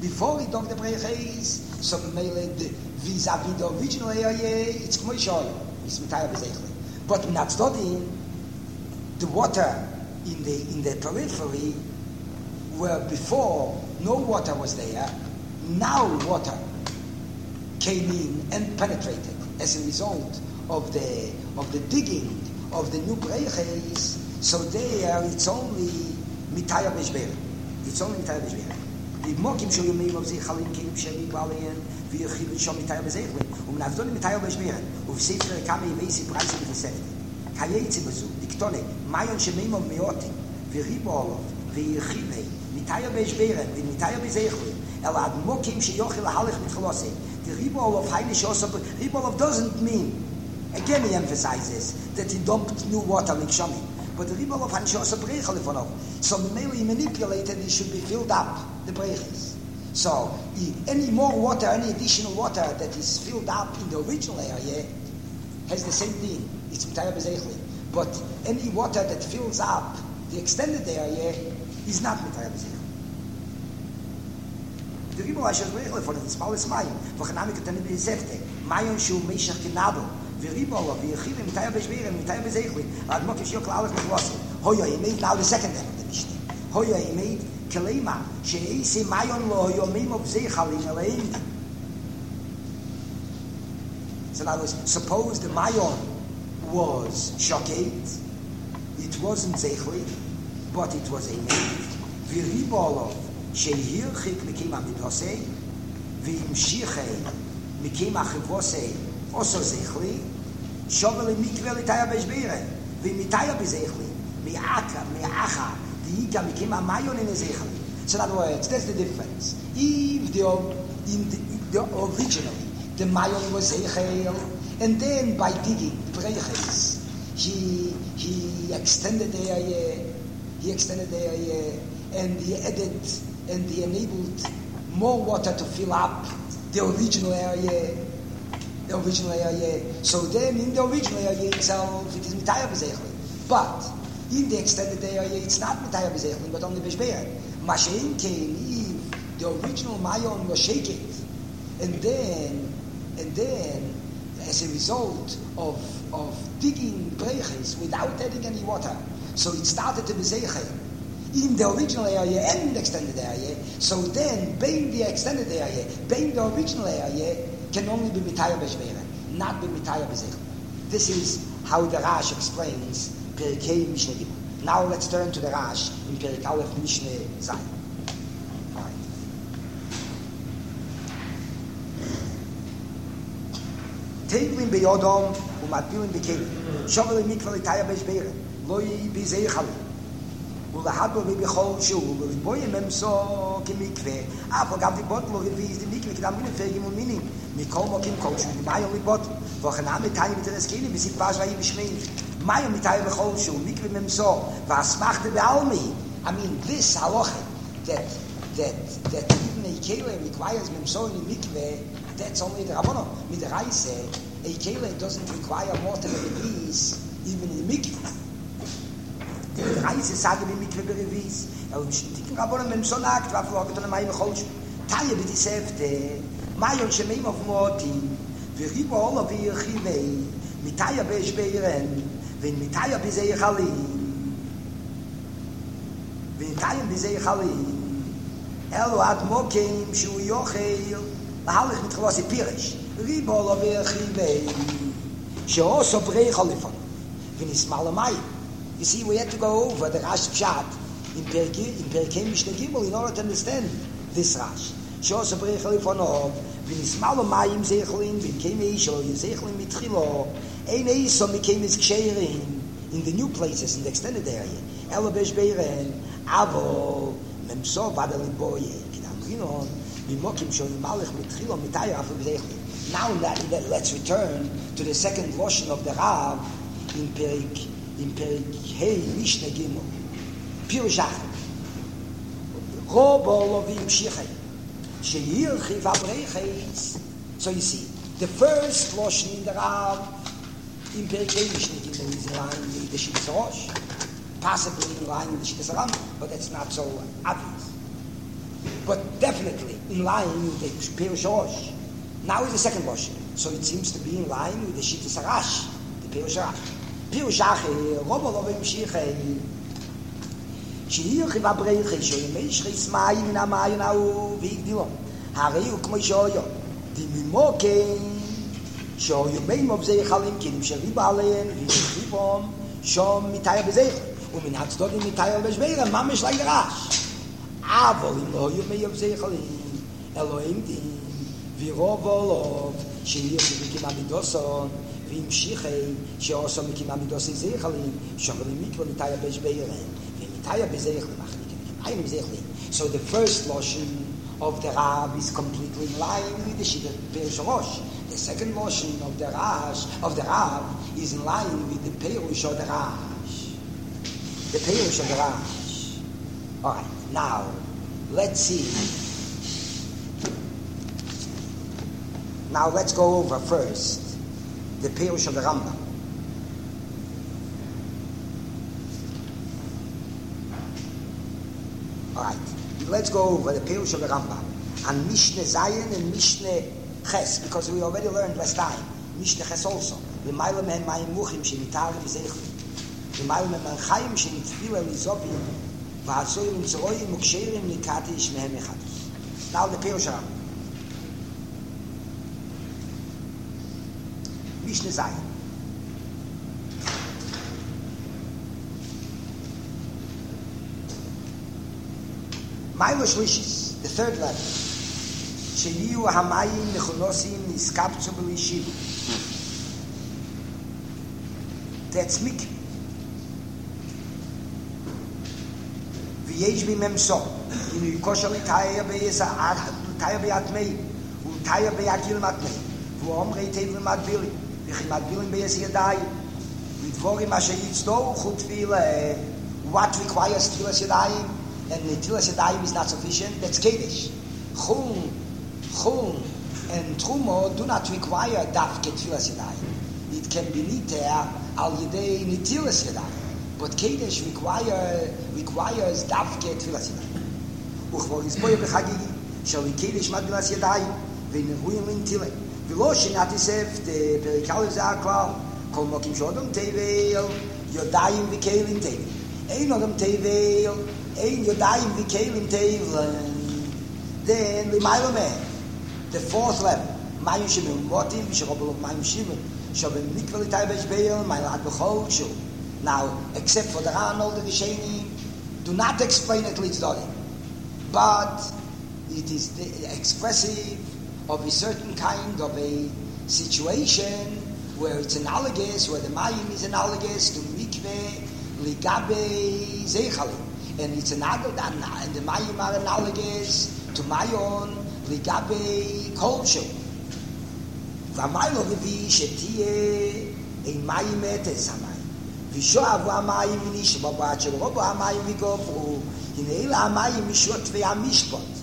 so vis-a-vis the original area, it's k'moishoy, it's mitaya b'zeichli. But not studying the water in the periphery, where before no water was there, now water came in and penetrated as a result of the digging of the new breches. So there it's only mitaya b'shber. It's only mitaya b'shber. The mokim shoyu meim of zeichalim keim shemi b'aleyen v'yechivit shom mitaya b'zeichlin u'mnavdon mitaya b'shber u'v'sefer kame yivesi preise b'v'sefte kayetzi b'zu diktone mayon shemeim of meotim v'ribo olov v'yechivei mitaya b'shber v'mitaya b'zeichlin el ad mokim sheyochel halich mitchalosei. The ribol of Heilish also, ribol of doesn't mean, again he emphasizes that he dumped new water like Shami. But the ribol of Heilish also brechel ifonov. So mainly he manipulated, it should be filled up, the breches. So any more water, any additional water that is filled up in the original area has the same thing. It's mitayah b'zeichli. But any water that fills up the extended area is not mitayah b'zeichli. The Ribol Asher Brechel for the smallest Mayim, for Chanami Katani B'Zefte, Mayon Shu Meshach Kinabel, the Ribol of Yechil, Mitaya B'Shver, and Mitaya B'Zechli, Ad Mokish Yok La'alech B'Chlosim. Hoya, he made now the second end of the Mishnah. Hoya, he made Kelema, She'ese Mayon Lo, Yomim of Zechalim, Eleim. So now, suppose the Mayon was Shokate, it wasn't Zechli, but it was a maid. The Ribol of שהרחיק מקים המדרסי והמשיכי מקים החבוסי עושו זכלי שובל למקווה לתאיה בשבירה ומתאיה בזכלי מאחה דהיגה מקים המיון in הזכלי. So in other words, that's the difference. If the originally the mayon was zechel, and then by digging breches he extended the area and he added and he enabled more water to fill up the original area. So then in the original area itself, it is mitayah b'zeichlim. But in the extended area, it's not mitayah b'zeichlim, but only b'shber. Mashein came if the original mayon was shaken, and then as a result of digging breches without adding any water, so it started to be zeichel in the original area and in the extended area. So then, being the extended area, being the original area, can only be mitayah b'shvera, not be mitayah b'zeichel. This is how the Rash explains Perikei Mishnah Gimel. Now let's turn to the Rash in Perik Aleph Mishnah Zayin. Tevlin beyodom umatbilin bekelim. Shovel mikvah litaya beshbeire. Loi bizeichali. ולחדו ובכל שהוא, ולבוי ממסו כמקווה, אף אגב לבוטלו רביז דמקווה, כדם מיני פרגים ומינים, מכל מוקים כלשהו, ומיום לבוטלו, וכנה מתיים מתרסקינים, וסיפש ואי בשמיים, מיום מתיים בכל שהוא, מקווה ממסו, ואסמכת בעלמי. I mean, this halacha, that even a kele requires memso in the mikveh, that's only the Rabbanon. With the Raise, a kele doesn't require water than it is, even in the mikveh. Reise sage wie mit Beweis, aber die Rabbonen mit so nagt, war vor getan meine Holz. Taie bitte selbst, mai und schmeim auf Moti. Wir ribo alle wir gibei. Mit taie beschbeiren, wenn mit taie bezei khali. Wenn taie bezei khali. Elo at mokim shu yochel. Halig mit gewasi pirisch. Ribo alle wir gibei. Sho so brei khalifan. Wenn is mal mai. You see, we had to go over the Rash Pshat in Perkei Mishnah Gimel in order to understand this Rash. Shos Abrechel Ifonov, V'in Ismalu Mayim Zeichlin, V'in Kei Meisho, Zeichlin Mitchilo, Ein Eiso Mikem is Ksherin, in the new places, in the extended area. Ela Besh Beiren, Avo, Memso Vadalin Boye, Kidam Rinon, V'imokim Shoyim Malech Mitchilo, Mitayah Afu Zeichlin. Now let's return to the second version of the Rav in Perkei Mishnah Gimel. Pirushach. Robo Lovim Shichei. Sheir Chiv Abreiches. So you see, the first lotion in the Rav in Perkei Mishnah Gimel is in line with the Shittas Rosh, possibly in line with the Shittas Rambam, but that's not so obvious. But definitely in line with the Pirush Rosh. Now is the second lotion, so it seems to be in line with the Shittas Rash, the Pirush Rash. Pirushach, Robo Lovim Shichei. Sheir Chiv Abreiches, Shoyim Meishchis Mayim in Amayim Au V'Igdilom. Harei Ukmo Shoyo. Dimimokein Shoyim Meim of Zeichalim Kinim Sheriba Alein V'Yechivon Shom Mitayah B'Zeich Umin Hatzdodin Mitayah B'Shbeira Mamish like the Rash. Avol Im Loyim Meim of Zeichalim Elohim Din V'Rovolov Sheir Chiv Amidosson V'Im Shichei Sheosom Mikim Amidossi Zeichalim Shovelim Mikvah Mitayah B'Shbeira So the first lotion of the Rav is completely in line with the Shittas Pirush Rosh. The second lotion of the Rav is in line with the Pirush of the Rash. The Pirush of the Rash. All right, now let's see. Now let's go over first the Pirush of the Rambam. All right, let's go over the Pirush of the Rambam and Mishneh Zayin and Mishneh Ches, because we already learned last time Mishneh Ches also. V'mayla mehem mayim muchim shemitarim zeichlim, v'mayla mehem chayim shemitzvila lizobim, v'hatzoyim tzoroyim uksherim nikati ishmehem echadus. Now the Pirush of Rambam. Mishneh Zayin. Mailo Shlishis, the third level. Sheyiu hamayim nechunosim niskaptzu b'lishiv. That's mikveh. V'yesh b'memso. Inu yikosha l'taya b'yatmei. U'taya b'yakil matmei. V'omrei tev l'madbili. V'chi madbilim b'yes yadayim. V'dvorim asher yitzdo u'chutfile. What requires tfilas yadayim? And the Tilas Yadayim is not sufficient, that's Kedesh. Chum and Trumo do not require Dafke Tilas Yadayim. It can be Niter al Yedei Nitilas Yadayim. But Kedesh requires Dafke Tilas Yadayim. Uchvor Yizboye B'chagigi, shall we Kedesh Madbilas Yadayim, V'neruim L'Nitile. V'lo Shenat Yisef, the Perikal Zakral, Kol Mokim Shodom Tevel, Yodayim V'Kelim Tevel. Ein Odom Tevel, Ein Yodayim V'Kelim Tevlen. Then L'Maylameh, the fourth level, Mayim Shemim Motim, V'Sherobel Mayim Shemim, Shabim Mikvah L'Tayah B'Shbeil, Maylat B'Chol Shu. Now, except for the Ran, all the Rishonim do not explain it L'Tzdodim, but it is expressive of a certain kind of a situation where it's analogous, where the mayim is analogous to mikveh ligabe zeichali, and it's analogous, and the mayim are analogous to mayon ligabe kolshu. V'amaylo levi shetie ein mayim etes hamayim. V'shoavu hamayim nishba b'achel robo hamayim v'gofru. Hine ela hamayim mishot ve'amishpot.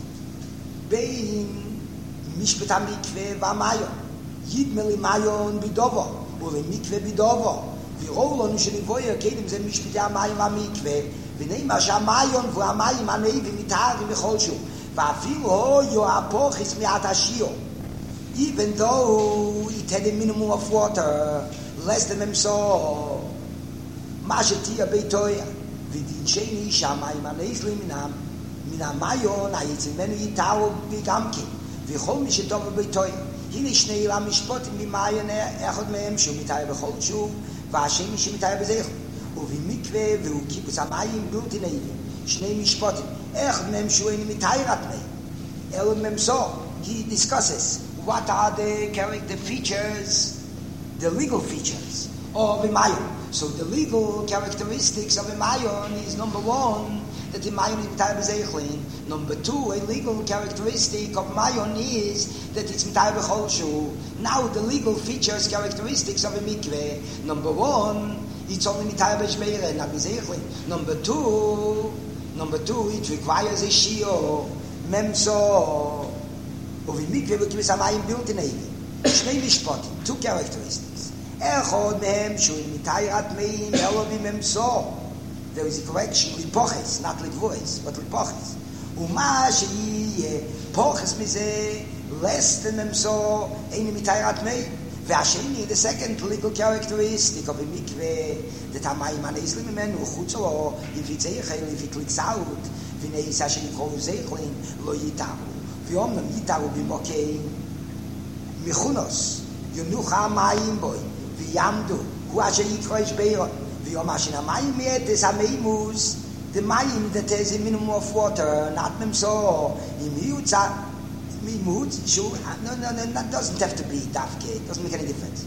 Bein mishpot hamikveh v'amayon. Yidmeli mayon bidovo, ule mikve bidovo. Virolon shelivoyer kedim ze mishpit hamayim hamikve. V'neima shamayon v'hamayim haneivi mitarim v'cholshu. V'afilu ho yoapochis mi'at hashio. Even though it had a minimum of water, less than memso. Mashetia beitoya. V'din sheni shamayim haneizli minam mayon hayitzimenu yitaru bigamkin. V'chol mishetov beitoya. הנה שני המשפוטים ממעיין אחד מהם שהוא מתאר בכל שוב והשני שמתאר בזכר ובמקווה והוא קיבוץ המים בלתי נעים שני משפוטים אחד מהם שהוא איני מתאר את מהם אלו ממסו he discusses what are the character features the legal features of a mayon. So the legal characteristics of a mayon is number one that the mayon is mitayr b'zeichlin. Number two, a legal characteristic of mayon is that it's mitayr b'chol shu. Now the legal features, characteristics of a mikveh. Number one, it's only mitayr b'shmeire, not b'zeichlin. Number two, it requires a shio, memso, of a mikveh v'kibes hamayim built in Evi. Shnei mishpotim, two characteristics. Echod mehem shu mitayrat meim elo b'memso. There is a correction, lipoches, not litvois, but lipoches. Uma sheyiye poches mize less than memso eini mitayrat meim. Ve'asheni, the second legal characteristic of a mikveh that hamayim haneizli mimenu chutzolo, if it's eichel, if it leaks out, v'neis hasheni kol zeichlin lo yitaru. V'yomnam yitaru b'mokein michunos yunucha hamayim boy v'yamdu hu asher yikroish beiron. The mayim that has a minimum of water, not memso. No, that doesn't have to be dafke. It doesn't make any difference.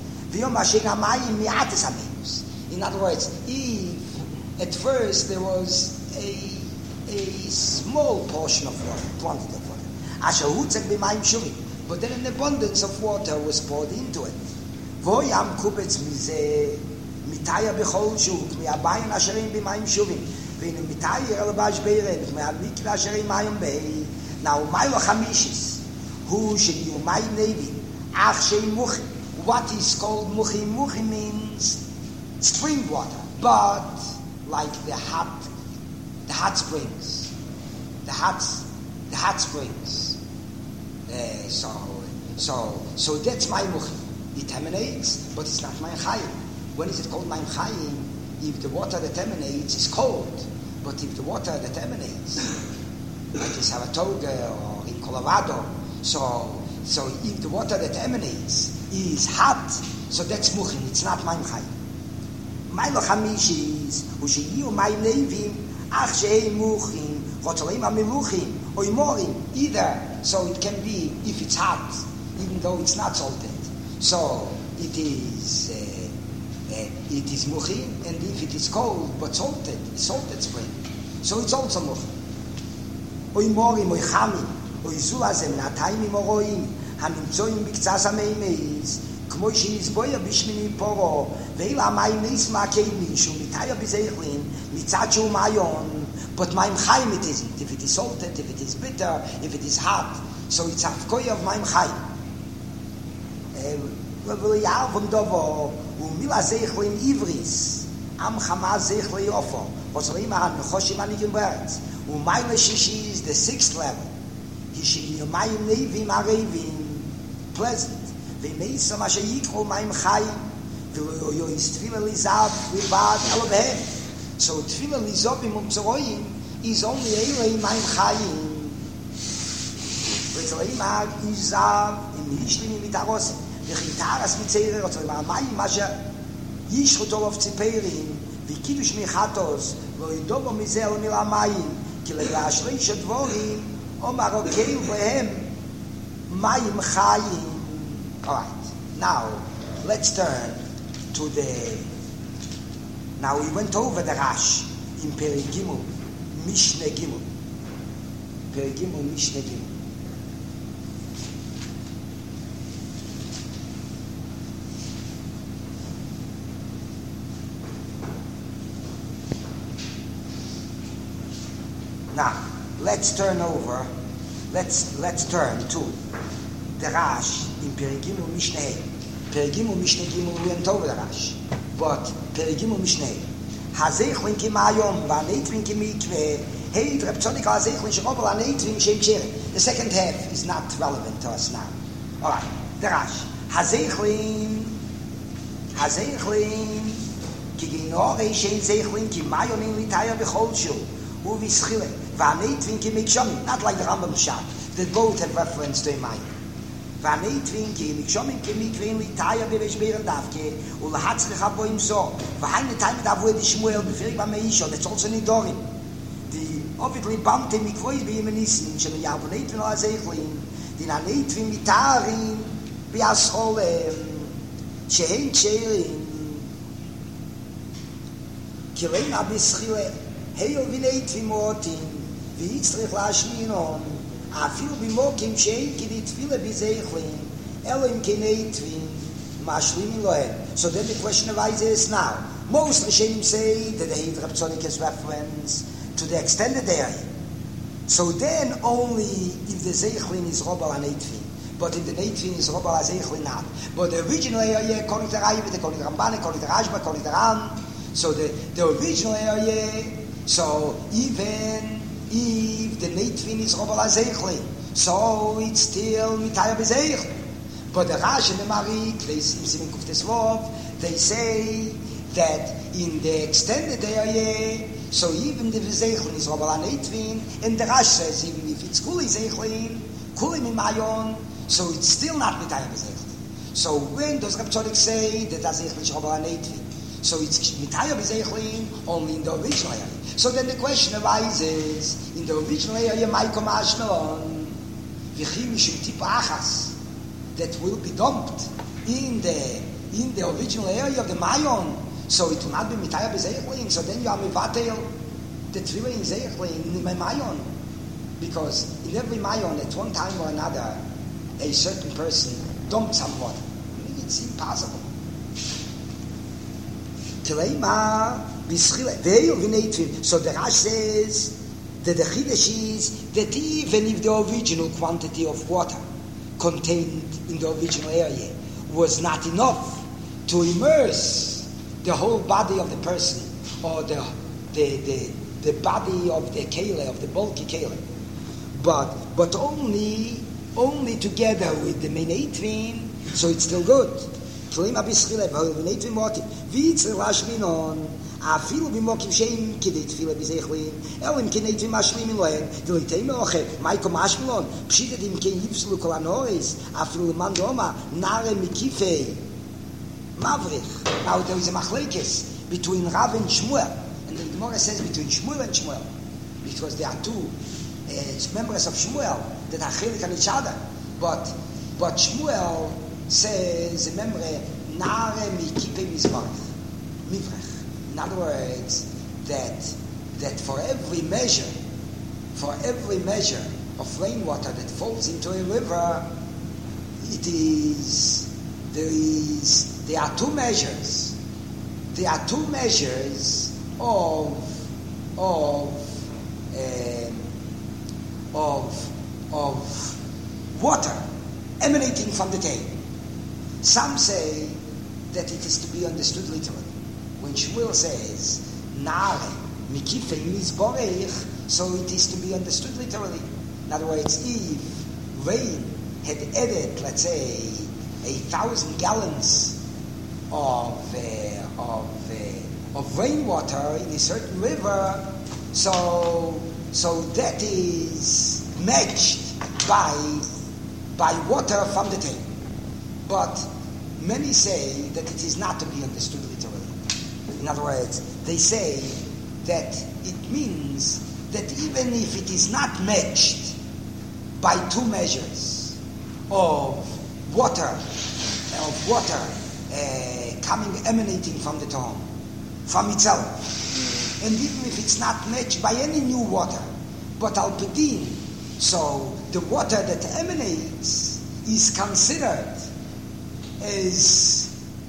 In other words, if at first there was a small portion of water, quantity of water, but then an abundance of water was poured into it. מתאיה בכל שוק, מהביים אשרים במים שובים, והנה מתאיה אלא בהשברת, מהמקווה אשרים מים בי, now מילו חמישיס, הוא שיהיו מים נבים, אך שהם מוחים. What is called muchim? Muchim means spring water, but like the hot springs, the hot springs. So that's my muchim. It emanates, but it's not my chayim. When is it called Mayim Chayim? If the water that emanates is cold, but if the water that emanates, like in Saratoga or in Colorado, so if the water that emanates is hot, so that's Muchim, it's not Mayim Chayim. Maylo Chamishis, Ushiyu Mayim Levim, Ach She'ei Muchim, Chotzolim HaMeluchim, or Imorim, either, so it can be, if it's hot, even though it's not salted, so it is muchim, and if it is cold but salted spring, so it's also muchim. Oy morim, oy chamim, oy zulazem, natayim imoroim, hanimtzoim biktzas hameimeis, kmo sheizboya bishmini poro, veil hamayim neisma keimi, shu mitaya bizeichlin, mitzad shu mayon, but mayim chayim it isn't. If it is salted, if it is bitter, if it is hot, so it's hafkoy of mayim chayim. V'v'liyar vom dovo, ומילא זייכלין עבריס, עם חמה זייכלי יופו, וצרימה הנחושים הנגים בארץ, ומיילה שישי is the sixth level, היא מים נבים ערבים, pleasant, ומייסה מה שיקרו מים חיים, ולא יסתפילה ליזב לבד אלו בהם. So תפילה ליזובים ומצרויים is only אלה מים חיים. וצרימה יזב, אם ישלימים מתארוסים, וחיתרס מצעירי רצוי, והמים אשר ישחוטו רוב ציפרים, וקידוש מיחתוס, לא ידובו מזה על מילה מים, כי לגשרי שדבורים, אומר אוקיי בהם מים חיים. Alright. Now, let's turn to the... Now, we went over the Rash in Perek Gimel, Mishnah Gimel. Perek Gimel, Mishnah Gimel. Now, let's turn over. Let's turn to the Rash in Perek Gimel Mishnah. Perek Gimel Mishnah Gimel we went over the Rash, but Perek Gimel Mishnah. Hazechlin kimayom v'aneitrin kimikve. Hey, Reb Tzodik hazechlin shekobel aneitrin shem ksherim. The second half is not relevant to us now. All right, the Rash. Hazechlin kiginore shem zechlin kimayom in litaya b'chol shu uvischile. Not like the Rambam Shad, that both have reference to Imayim. V'aneitvin ki mikshomim ki mikvein litaya b'resh beiren davke u'lahatzrich aboim so v'hain time with avoid Shmuel b'firik b'meisho. That's also Nidorim. The obviously bamte mikvois b'yemenisin shel yavoneitvin al azechlin din aneitvin mitarim b'yascholem shehem ksherim kilein abischile heyo v'neitvin motim ויצטרך להשמינון אפילו במוקים שאין כדי תפילה בזייכלין אלא אם כנאיתבין משלימים להם. So then the question arises now. Most Rishonim say that the Heid Reb Tzodik is reference to the extended area. So then only if the Zeichlin is Robal and Eitvin. But if the Eitvin is Robal and Zeichlin not. But the original area, according to Ravid, according to Ramban, according to Rashba, according to Ram, so the original area, so even if the Neitvin is Robal HaZeichlin, so it's still Mitaya B'Zeichlin. But the Rash and the Marik, they say that in the extended area, so even the Zeichlin is Robal HaNeitvin, and the Rash says even if it's Kuli Zeichlin, Kuli Mimayon, so it's still not Mitaya B'Zeichlin. So when does Reb Tzodik say that HaZeichlin is Robal HaNeitvin? So it's Mitaya B'Zeichlin only in the original area. So then the question arises, in the original area, Maikom Ashmelon, V'chim Mishum Tipa Achas, that will be dumped in the original area of the Mayon, so it will not be Mitaya B'Zeichlin, so then you are Mivatel, the Tefillah in Zeichlin, in the Mayon, because in every Mayon, at one time or another, a certain person dumped some water. I mean, it's impossible. Teleima, so the Rash says that the Chiddush is that even if the original quantity of water contained in the original area was not enough to immerse the whole body of the person or the body of the kele, of the bulky kele, but only together with the main eitvin, so it's still good. אפילו במוקים שאין כדי תפילה בזייכלין, אלא אם כן הייתם משלימים להם, דליתי מאוכל, מייקו משמלון, פשיטת אם כן יפסלו כל הנורס, אפילו למען דומה, נערה מקיפי, מבריך. Now there is a machlekes between Rav and Shmuel, and the Gemara says between Shmuel and Shmuel, because there are two members of Shmuel that are chelik on each other, but Shmuel says, remember, na'are mikipe mivrech. In other words, that for every measure of rainwater that falls into a river, there are two measures. There are two measures of water emanating from the tail. Some say that it is to be understood literally. When Shmuel says Nare Mikifei Mizborech, so it is to be understood literally. In other words, if rain had added, let's say, 1,000 gallons of rainwater in a certain river, so that is matched by water from the tank. But many say that it is not to be understood literally. In other words, they say that it means that even if it is not matched by two measures of water of water emanating from the tomb, from itself. And even if it's not matched by any new water, but al-Pedin, so the water that emanates is considered as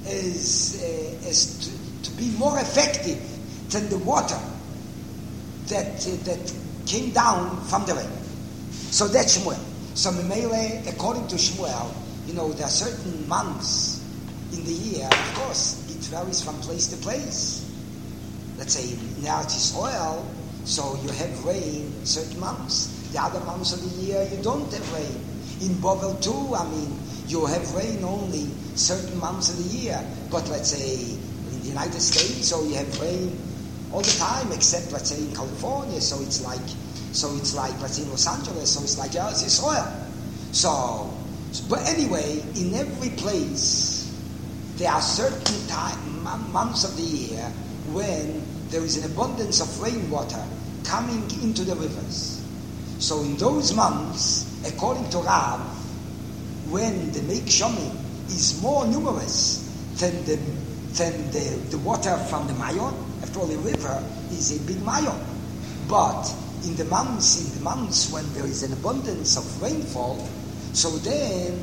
to be more effective than the water that came down from the rain. So that's Shmuel. So Memele, according to Shmuel, there are certain months in the year. Of course, it varies from place to place. Let's say in Eretz Yisrael, so you have rain certain months. The other months of the year you don't have rain. In Bovel too, you have rain only certain months of the year. But let's say in the United States, so you have rain all the time, except let's say in California. So it's like let's say in Los Angeles. So it's like Eretz Yisrael. But anyway, in every place there are certain months of the year when there is an abundance of rainwater coming into the rivers. So in those months, according to Rav, when the Meik Shomim is more numerous than the water from the Mayon, after all, the river is a big Mayon. But in the months when there is an abundance of rainfall, so then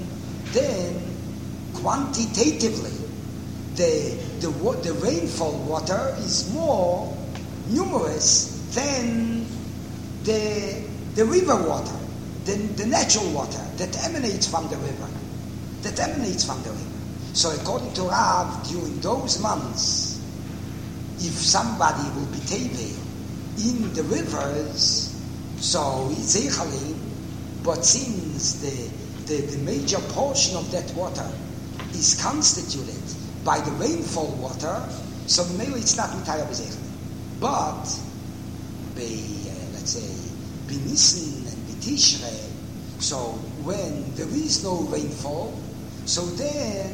quantitatively the rainfall water is more numerous than the river water, than the natural water that emanates from the river. So according to Rav, during those months, if somebody will be teveh in the rivers, so it's eichalim, but since the major portion of that water is constituted by the rainfall water, so maybe it's not mitayah b'zeichalim. But let's say b'Nisan and b'Tishrei, so when there is no rainfall, so then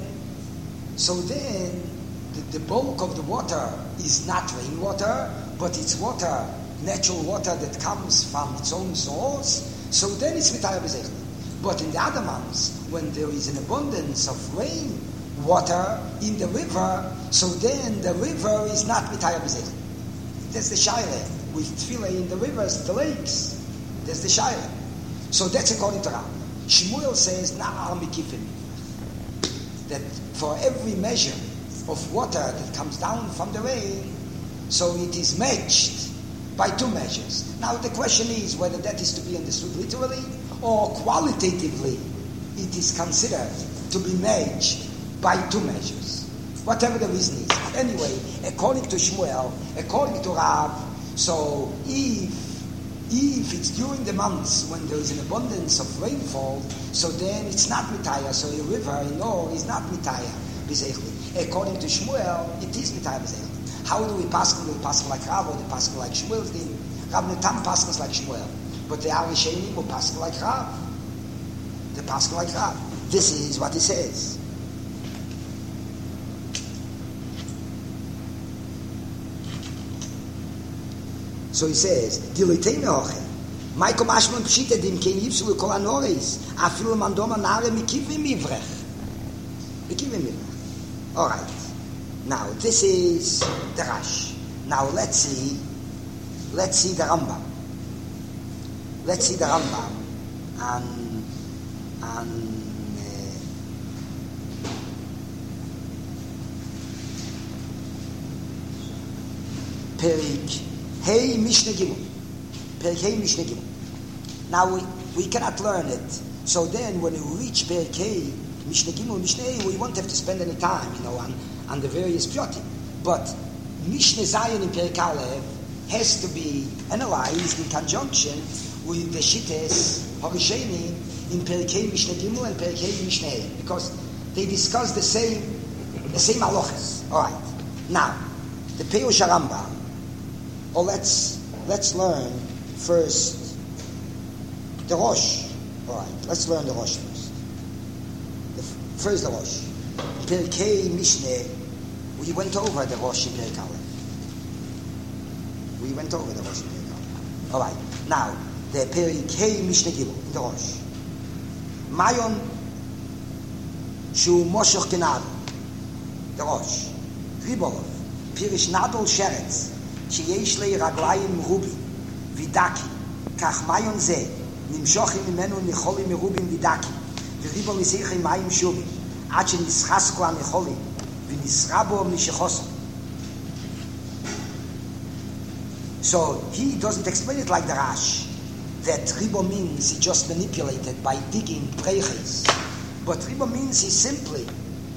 the bulk of the water is not rainwater, but it's water, natural water that comes from its own source. So then it's mitayah b'zeichalim. But in the other months, when there is an abundance of rain water in the river, so then the river is not mitayah b'zeichalim. That's the shaila with tefillah in the rivers, the lakes. That's the shaila. So that's according to Rav. Shmuel says na'ar mikifim, that for every measure of water that comes down from the rain, so it is matched by two measures. Now the question is whether that is to be understood literally or qualitatively. It is considered to be matched by two measures, whatever the reason is. Anyway, according to Shmuel, according to Rav, so if it's during the months when there is an abundance of rainfall, so then it's not mitayah. So a river in Or is not mitayah b'zeichalim. According to Shmuel, it is mitayah b'zeichalim. How do we pass? Do we pass like Rav or do we pass like Shmuel? Rav Netam passes like Shmuel, but the Arishenim will pass like Rav. They pass like Rav. This is what he says. So he says, "Dilitei meoche, Maiko mashman pshita dim kein yivsulu kol anoris, afilu mandoma nare mikivim ivrech." All right. Now this is the Rash. Now let's see the Rambam. Let's see the Rambam and Perik Hey Mishnah Gimel. Perik Hey Mishnah Gimel. Now we cannot learn it. So then when we reach Perik Hey Mishnah Gimel, Mishnah Hey, we won't have to spend any time, on the various pyotim. But Mishnah Zayin in Perik Aleph has to be analyzed in conjunction with the Shittas Harishenim in Perik Hey Mishnah Gimel and Perik Hey Mishnah Hey, because they discuss the same halachas. All right. Now, the Perush Rambam. Or let's learn first the Rosh. All right. Let's learn the Rosh first. First the Rosh. Perik Hey Mishnah. We went over the Rosh in Perik Aleph. All right. Now, the Perik Hey Mishnah Gimel, the Rosh. Mayon שהוא מושך כנעד. דרוש. ריבולוב. פירש נדל שרץ, שיש לי רגליים מרובים ודקים, כך מיון זה, נמשוכים ממנו נחולים מרובים ודקים, וריבול נסיכי מים שובים, עד שנסחסקו הנחולים, ונסרה בו משחוסם. So he doesn't explain it like the Rash, that Ribo means he just manipulated by digging breches. But Ribo means he simply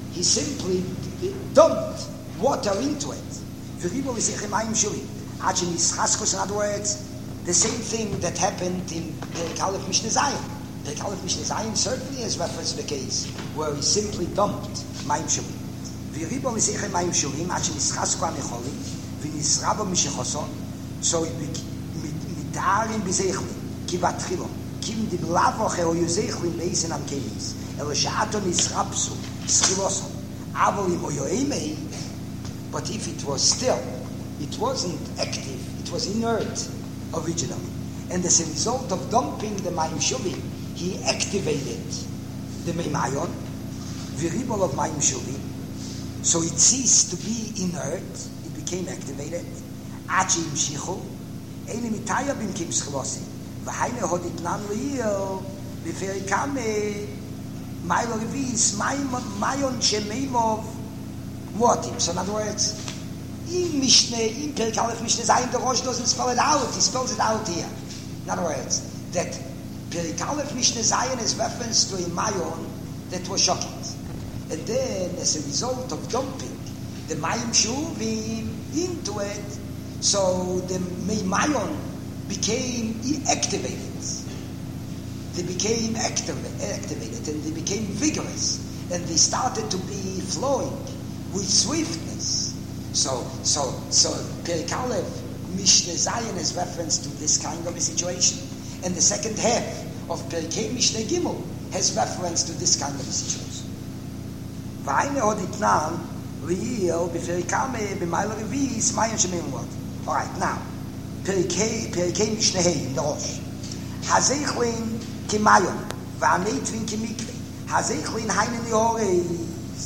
dumped water into it. V'ribo v'sichem mayim shuvim. Ad shenischaskos, in other words, the same thing that happened in Perek Aleph Mishneh Zayin. Perek Aleph Mishneh Zayin certainly has reference to the case where he simply dumped mayim shuvim. V'ribo v'sichem mayim shuvim, ad shenischasko anecholim, v'nisrabo mishechoson, so he mitarim b'zeichlim, ki batchilo, kim diblavoche o yuzeichlim leisen am kelis, elo sha'ato nisrapsu, schiloson, avolim o yoemei. But if it was still, it wasn't active, it was inert originally. And as a result of dumping the Mayim Shuvim, he activated the Meimayon, the ribble of Mayim Shuvim. So it ceased to be inert, it became activated. Achi Imshichu, Eine Mitaya Bimkim Schlosi, Vahaine Hoditnan Leil, Beferikame, Mailo Revis, Mayon Shemeimov, Motim. So in other words, in Mishneh, in Perek Aleph Mishneh Zayin, the Rosh doesn't spell it out, he spells it out here. In other words, that Perek Aleph Mishneh Zayin is reference to a Mayon that was shocking. And then, as a result of dumping the Mayim Shuvim into it, so the Mayon became activated. They became activated and they became vigorous and they started to be flowing with swiftness. So Perek Aleph Mishneh Zayin is reference to this kind of a situation, and the second half of Perkei Mishneh Gimel has reference to this kind of a situation. V'ayne hoditnan li'il b'ferikame b'mayla revis mayon shemeim word. All right, now Perkei Mishneh Hey in the Rosh. Hazeichlin kimayon v'aneitrin kimikve. Hazeichlin hainen yoreis.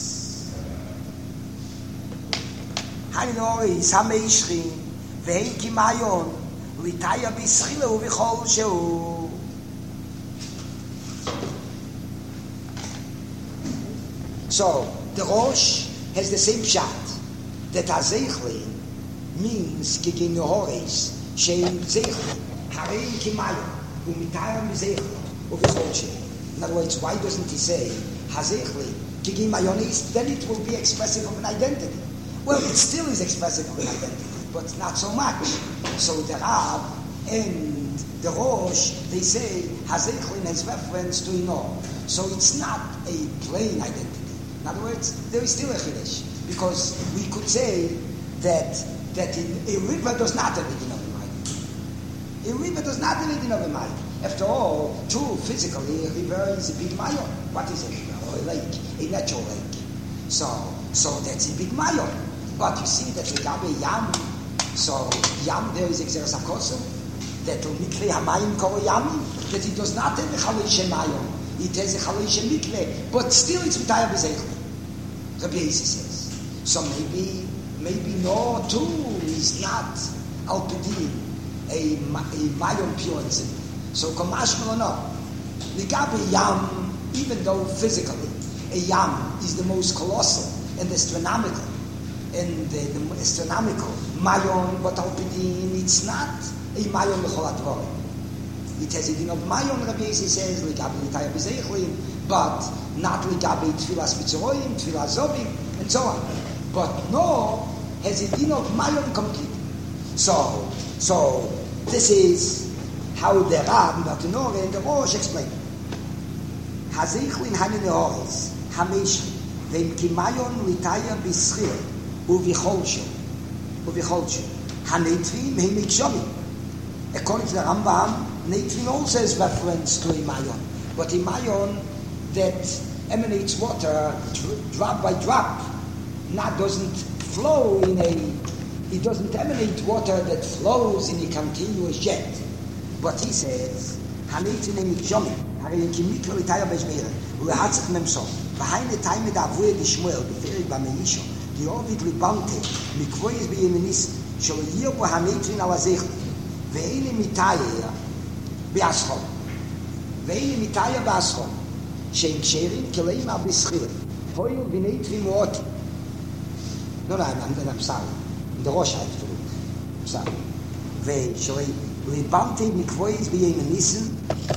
Hainen yoreis hameishrin ve'en kimayon litaya b'schile u'v'chol shehu. So the Rosh has the same shot that Hazeichlin means gegen yoreis shein zeichlin harein kimayon. In other words, why doesn't he say Hazechli Kigim Mayonis? Then it will be expressive of an identity. Well, it still is expressive of an identity, but not so much. So the Rab and the Rosh, they say Hazechlin has reference to Inor. So it's not a plain identity. In other words, there is still a Chiddush, because we could say that a river does not have it. A river does not have it in a mind. After all, true, physically, a river is a big mayon. What is a river? Or a lake, a natural lake. So that's a big mayon. But you see that Legabe Yam, so Yam there is Exeres HaKosov, that Mikveh HaMayim Koro Yami, that it does not have a Chalishe Mayon. It has a Chalishe Mikveh, but still it's Mitayah B'Zeichli. Rabbi Yossi says. So maybe no, too, is not Alpidin. A mayon purity. So Kamashmal no. Legabe Yam, even though physically a Yam is the most colossal and astronomical, and the astronomical mayon, but Alpidin, it's not a mayon b'chol hadvarim. It has a din of mayon. Rabbi Yossi says legabe litaya b'zeichlim, but not legabe tfilas mitzroyim, tfilas zobim, and so on. But no has a din of mayon complete. So this is how the Rab, the Tenore, and the Rosh explain. Hazechlin hanin neores, hameshri, ve'im kimayon litaya b'schir, u'v'cholshu, haneitrim he'im ikshomim. According to the Rambam, neitrim also has reference to a mayon, but a mayon that emanates water drop by drop, not doesn't flow in it doesn't emanate water that flows in a continuous jet. But he says, Behind time da avoid the shmuel, the very bameisho, the ovid libante, mikvois be in shall year for hametrin alazech, ve'ele mitaya be'aschon. Ve'ele mitaya be'aschon. Shein ksherin keleim abischir. Hoil v'neitrim muoti. No, I'm sorry. The Rosh has to look. I'm sorry. Ve'shalei libante mikvois be in